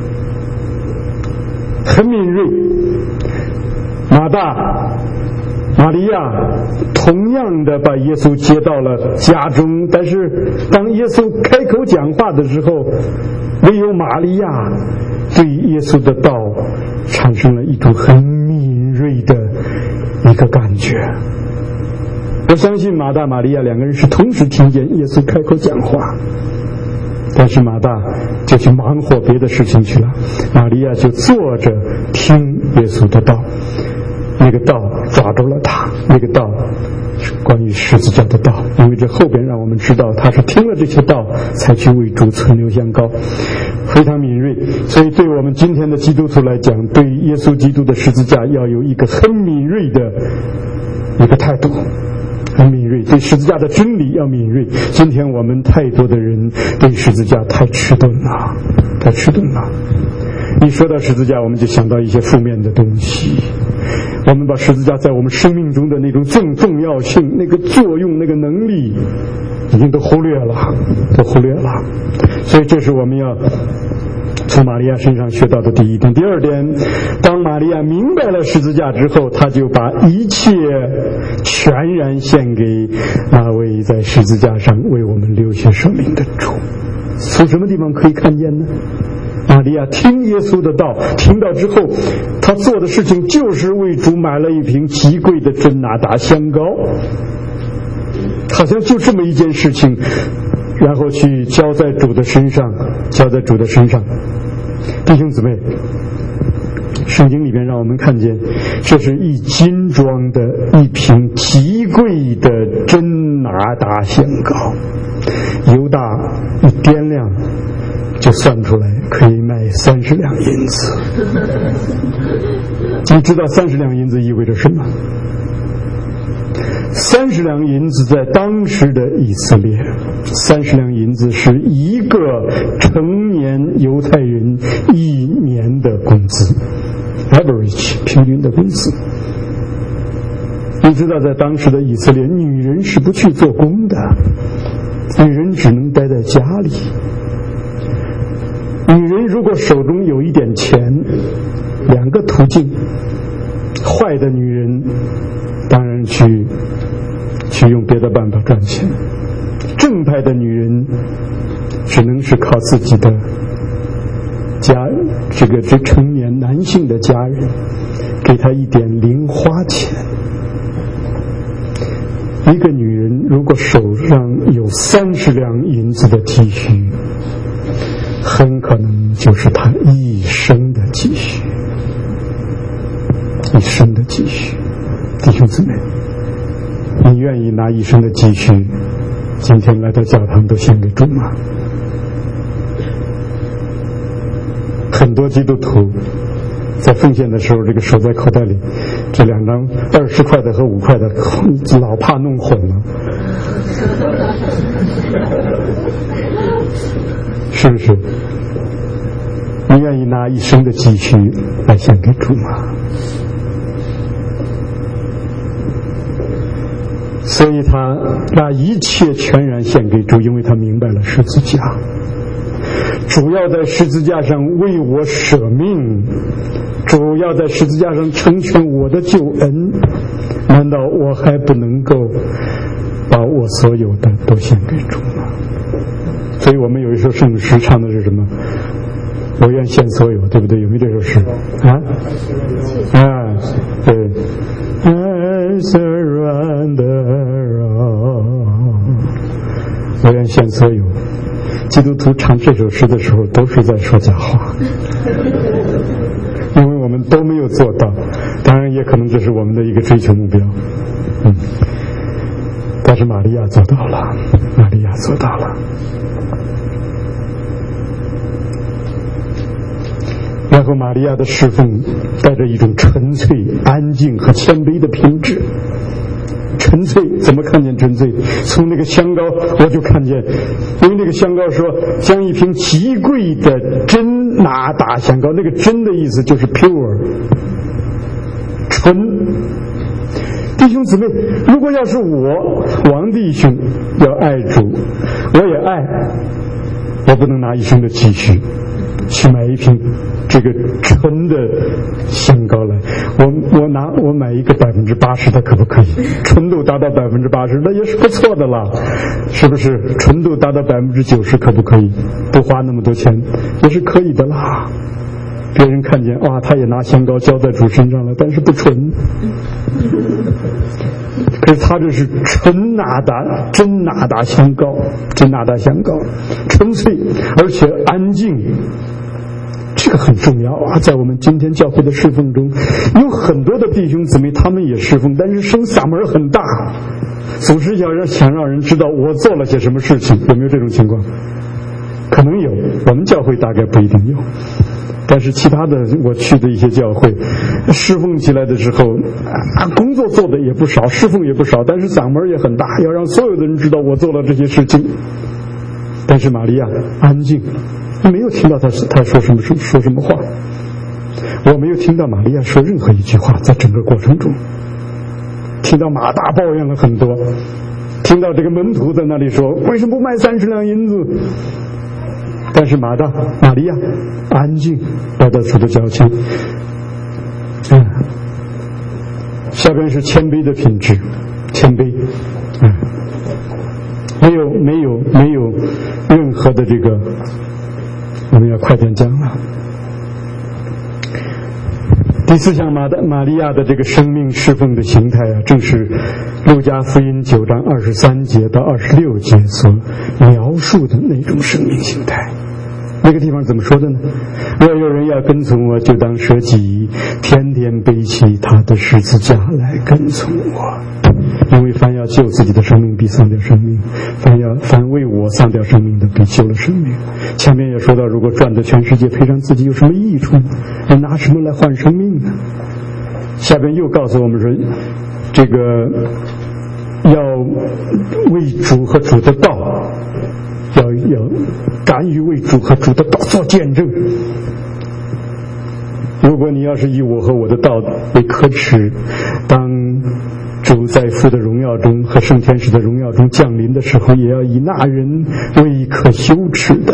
很敏锐。马大玛利亚同样的把耶稣接到了家中，但是当耶稣开口讲话的时候，唯有玛利亚对耶稣的道产生了一种很敏锐的一个感觉。我相信马大玛利亚两个人是同时听见耶稣开口讲话，但是马大就去忙活别的事情去了，玛利亚就坐着听耶稣的道。那个道抓住了他，那个道是关于十字架的道，因为这后边让我们知道他是听了这些道才去为主存留香膏，非常敏锐。所以对我们今天的基督徒来讲，对耶稣基督的十字架要有一个很敏锐的一个态度，很敏锐，对十字架的真理要敏锐。今天我们太多的人对十字架太迟钝了，太迟钝了。一说到十字架，我们就想到一些负面的东西，我们把十字架在我们生命中的那种重重要性、那个作用、那个能力已经都忽略了，都忽略了。所以这是我们要从玛利亚身上学到的第一点。第二点，当玛利亚明白了十字架之后，她就把一切全然献给那位在十字架上为我们流血舍命的主。从什么地方可以看见呢？玛利亚听耶稣的道，听到之后，她做的事情就是为主买了一瓶极贵的真哪达香膏，好像就这么一件事情，然后去浇在主的身上，浇在主的身上。弟兄姊妹，圣经里面让我们看见，这是一斤装的一瓶极贵的真哪达香膏，犹大一掂量就算出来可以卖三十两银子。你知道三十两银子意味着什么？三十两银子在当时的以色列，三十两银子是一个成年年犹太人一年的工资 average 平均的工资。你知道在当时的以色列，女人是不去做工的，女人只能待在家里。女人如果手中有一点钱，两个途径，坏的女人当然去去用别的办法赚钱，正派的女人只能是靠自己的家这个这成年男性的家人给她一点零花钱。一个女人如果手上有三十两银子的积蓄，很可能就是她一生的积蓄，一生的积蓄。弟兄姊妹，你愿意拿一生的积蓄今天来到教堂都献给主吗？很多基督徒在奉献的时候，这个手在口袋里，这两张二十块的和五块的老怕弄混了，是不是？你愿意拿一生的积蓄来献给主吗？所以他把一切全然献给主，因为他明白了十字架，主要在十字架上为我舍命，主要在十字架上成全我的救恩，难道我还不能够把我所有的都献给主吗？所以我们有一首圣诗唱的是什么？我愿献所有，对不对？有没有这首诗啊？啊，对。I surrender all， 我愿献所有。基督徒唱这首诗的时候都是在说假话，因为我们都没有做到，当然也可能这是我们的一个追求目标。嗯，但是玛利亚做到了，玛利亚做到了。然后玛利亚的侍奉带着一种纯粹、安静和谦卑的品质。纯粹怎么看见纯粹？从那个香膏我就看见，因为那个香膏说将一瓶极贵的真拿达香膏，那个真的意思就是 pure 纯。弟兄姊妹，如果要是我王弟兄要爱主，我也爱，我不能拿一生的积蓄去买一瓶这个纯的香膏来，我我拿我买一个百分之八十的可不可以？纯度达到百分之八十，那也是不错的啦，是不是？纯度达到百分之九十可不可以？不花那么多钱也是可以的啦。别人看见哇，他也拿香膏浇在主身上了，但是不纯。可是他这是纯拿达真拿达香膏，真拿达香膏，纯粹而且安静。这个很重要啊！在我们今天教会的侍奉中，有很多的弟兄姊妹，他们也侍奉，但是声嗓门很大，总是要让想让人知道我做了些什么事情。有没有这种情况？可能有，我们教会大概不一定有，但是其他的我去的一些教会，侍奉起来的时候啊，工作做的也不少，侍奉也不少，但是嗓门也很大，要让所有的人知道我做了这些事情。但是玛利亚安静，没有听到他他说什么说什么话，我没有听到玛利亚说任何一句话，在整个过程中，听到马大抱怨了很多，听到这个门徒在那里说为什么不卖三十两银子，但是马大玛利亚安静来到主的脚前。嗯，下边是谦卑的品质，谦卑，嗯，没有没有没有任何的这个，我们要快点讲了。第四项马的玛利亚的这个生命侍奉的形态啊，正是路加福音九章二十三节到二十六节所描述的那种生命形态。那个地方怎么说的呢？若有人要跟从我，就当舍己，天天背起他的十字架来跟从我。因为凡要救自己的生命，必丧掉生命；凡要凡为我丧掉生命的，必救了生命。前面也说到，如果赚得全世界，赔上自己有什么益处呢？人拿什么来换生命呢？下边又告诉我们说，这个要为主和主的道要要敢于为主和主的道做见证。如果你要是以我和我的道为可耻，当主在父的荣耀中和圣天使的荣耀中降临的时候，也要以那人为可羞耻的。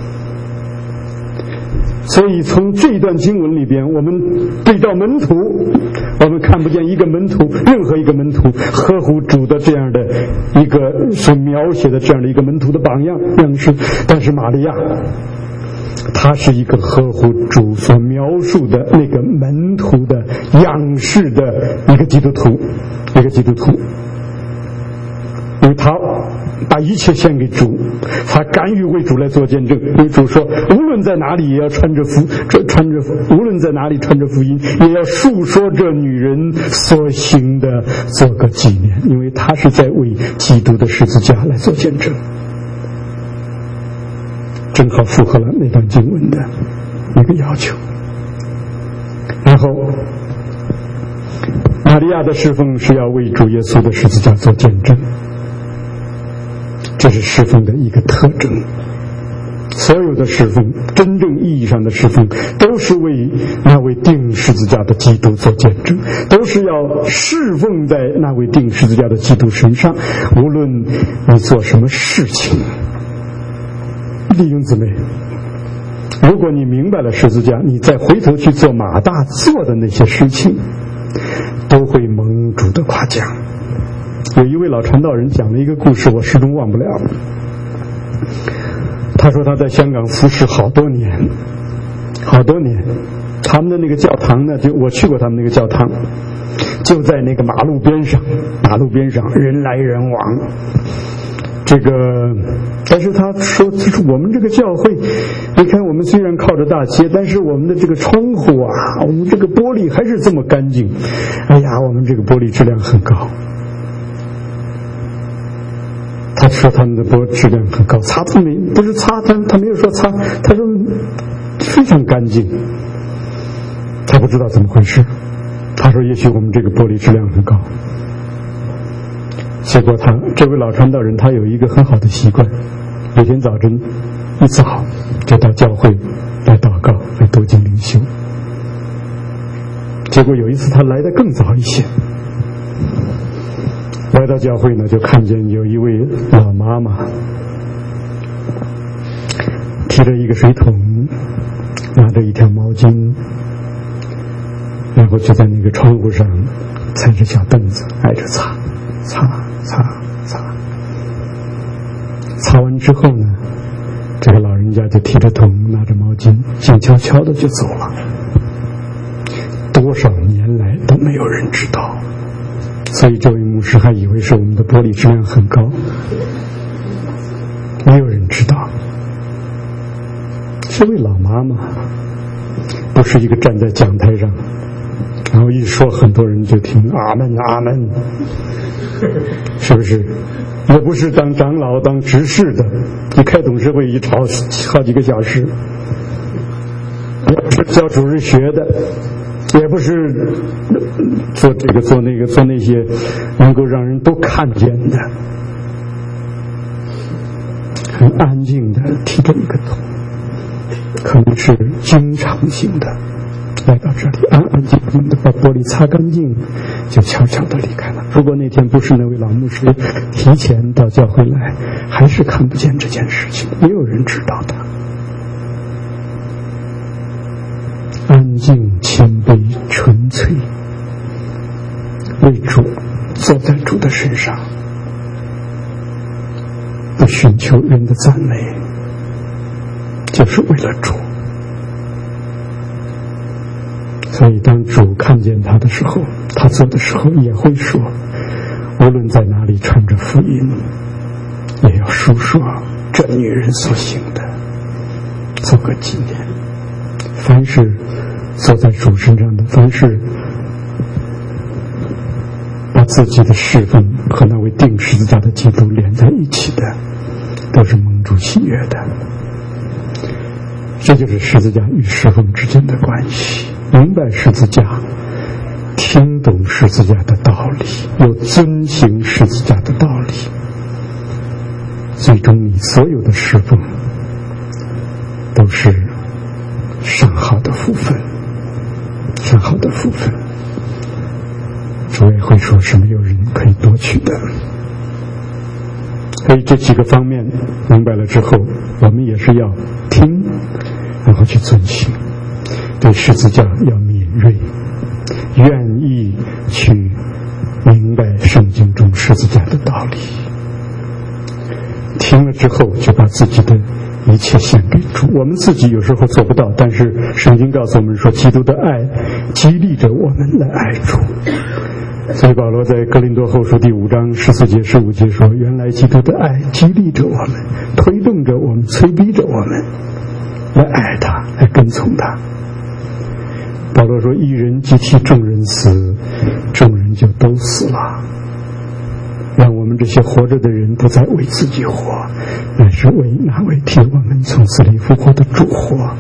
所以从这一段经文里边，我们对照门徒，我们看不见一个门徒，任何一个门徒合乎主的这样的一个所描写的这样的一个门徒的榜样样式。但是玛利亚，他是一个合乎主所描述的那个门徒的样式的一个基督徒，一个基督徒，因为他把一切献给主，他甘于为主来做见证。因为主说，无论在哪里也要穿着福，这穿着无论在哪里穿着福音，也要述说这女人所行的，做个纪念。因为他是在为基督的十字架来做见证，正好符合了那段经文的那个要求。然后玛利亚的侍奉是要为主耶稣的十字架做见证，这是侍奉的一个特征。所有的侍奉，真正意义上的侍奉，都是为那位钉十字架的基督做见证，都是要侍奉在那位钉十字架的基督身上。无论你做什么事情，弟兄姊妹，如果你明白了十字架，你再回头去做马大做的那些事情，都会蒙主的夸奖。有一位老传道人讲了一个故事，我始终忘不了。他说他在香港服侍好多年，好多年，他们的那个教堂呢，就我去过他们那个教堂，就在那个马路边上，马路边上人来人往。这个，但是他说，就是我们这个教会，你看我们虽然靠着大街，但是我们的这个窗户啊，我们这个玻璃还是这么干净。哎呀，我们这个玻璃质量很高。他说他们的玻璃质量很高，擦不没不是擦，他他没有说擦，他说非常干净。他不知道怎么回事，他说也许我们这个玻璃质量很高。结果他这位老传道人，他有一个很好的习惯，每天早晨一早就到教会来祷告，来读经灵修。结果有一次他来得更早一些，来到教会呢，就看见有一位老妈妈提着一个水桶，拿着一条毛巾，然后就在那个窗户上踩着小凳子挨着擦擦擦擦。擦完之后呢，这个老人家就提着桶拿着毛巾静悄悄的就走了。多少年来都没有人知道，所以这位牧师还以为是我们的玻璃质量很高，没有人知道。这位老妈妈不是一个站在讲台上，然后一说很多人就听阿门阿门，是不是？也不是当长老当执事的，一开董事会一吵好几个小时，也不是教主日学的，也不是做这个做那个做那些能够让人都看见的，很安静的提着一个桶，可能是经常性的来到这里，安安静静的把玻璃擦干净，就悄悄的离开了。如果那天不是那位老牧师提前到教会来，还是看不见这件事情，没有人知道的。安静、谦卑、纯粹，为主，坐在主的身上，不寻求人的赞美，就是为了主。所以当主看见他的时候，他做的时候也会说，无论在哪里传着福音，也要述说这女人所行的，做个纪念。凡是坐在主身上的，凡是把自己的侍奉和那位钉十字架的基督连在一起的，都是蒙主喜悦的。这就是十字架与侍奉之间的关系。明白十字架，听懂十字架的道理，又遵行十字架的道理，最终你所有的侍奉都是上好的福分，上好的福分。主也会说是没有人可以夺取的。所以这几个方面明白了之后，我们也是要听，然后去遵行，对十字架要敏锐，愿意去明白圣经中十字架的道理。听了之后就把自己的一切献给主。我们自己有时候做不到，但是圣经告诉我们说，基督的爱激励着我们来爱主。所以保罗在哥林多后书第五章十四节十五节说，原来基督的爱激励着我们，推动着我们，催逼着我们来爱他，来跟从他。保罗说，一人既替众人死，众人就都死了。让我们这些活着的人不再为自己活，乃是为那位替我们从死里复活的主活。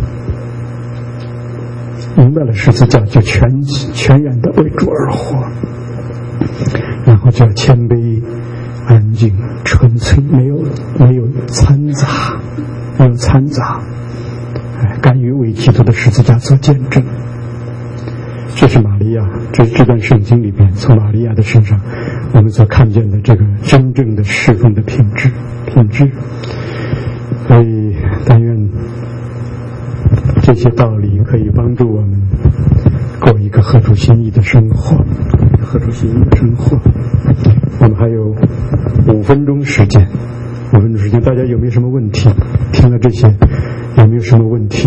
明白了十字架，就全全然的为主而活，然后就要谦卑、安静、纯粹，没有没有掺杂，没有掺杂，哎，甘于为基督的十字架做见证。这是玛利亚，这这段圣经里边，从玛利亚的身上，我们所看见的这个真正的侍奉的品质，品质。所以，但愿这些道理可以帮助我们过一个合主心意的生活，合主心意的生活。我们还有五分钟时间，五分钟时间，大家有没有什么问题？听了这些，有没有什么问题？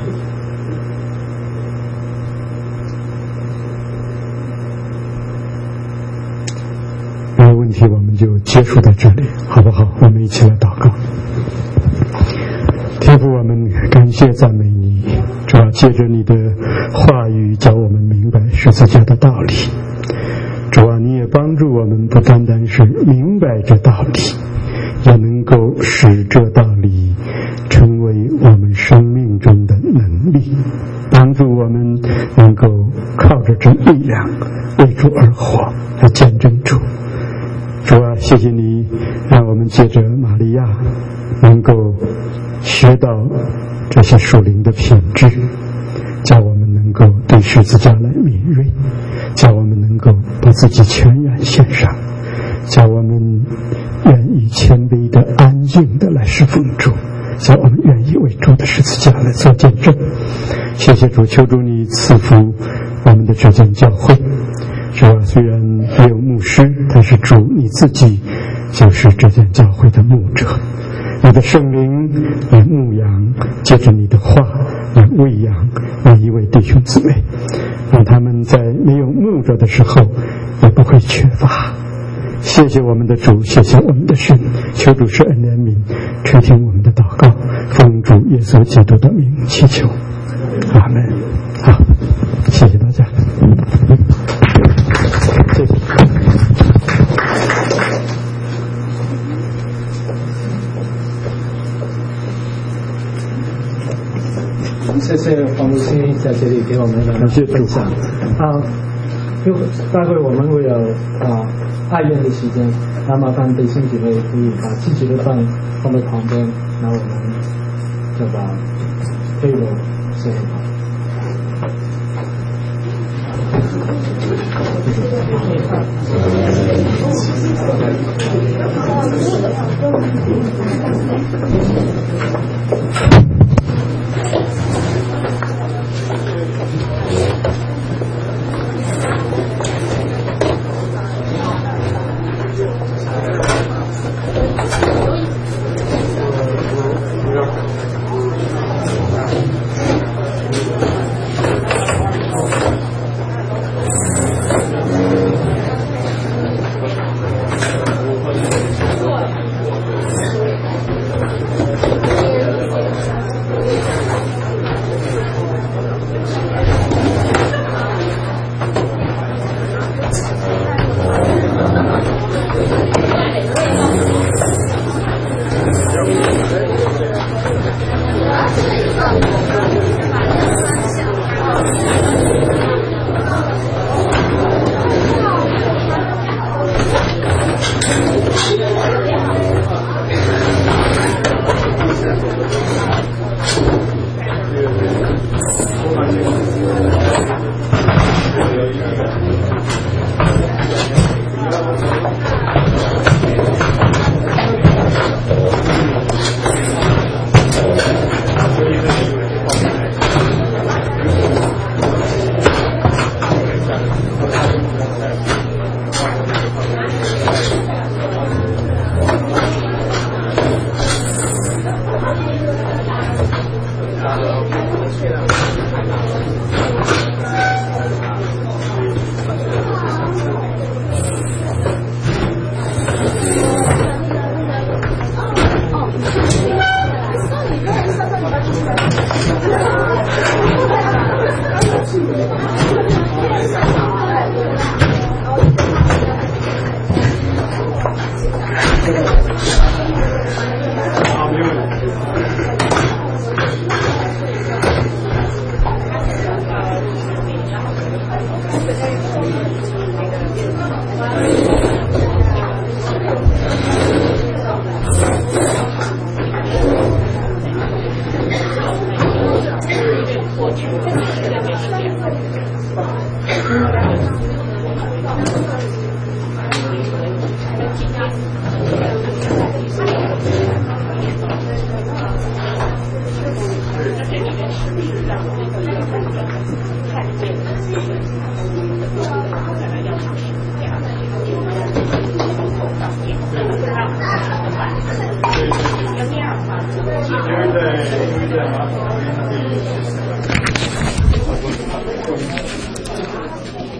没有问题，我们就结束在这里，好不好？我们一起来祷告。天父，我们感谢赞美你，主要借着你的话语教我们明白十字架的道理。主啊，你也帮助我们不单单是明白这道理，也能够使这道理成为我们生命中的能力，帮助我们能够靠着这力量为主而活，来见证主。主啊，谢谢你让我们借着玛利亚能够学到这些属灵的品质，叫我们能够对十字架来敏锐，叫我们能够把自己全然献上，叫我们愿意谦卑的、安静的来侍奉主，叫我们愿意为主的十字架来做见证。谢谢主，求主你赐福我们的这间教会。主啊，虽然没有牧师，但是主你自己就是这间教会的牧者，你的圣灵来牧养，借着你的话来喂养每一位弟兄姊妹，让他们在没有牧者的时候也不会缺乏。谢谢我们的主，谢谢我们的神，求主施恩怜悯，垂听我们的祷告，奉主耶稣基督的名祈求，阿门。好，谢谢大家。谢谢。 谢谢黄牧师在这里给我们的分享。啊，就待会我们会有啊爱宴的时间，那麻烦弟兄姐妹可以把自己的饭放在旁边，然后我们就把配肉设好。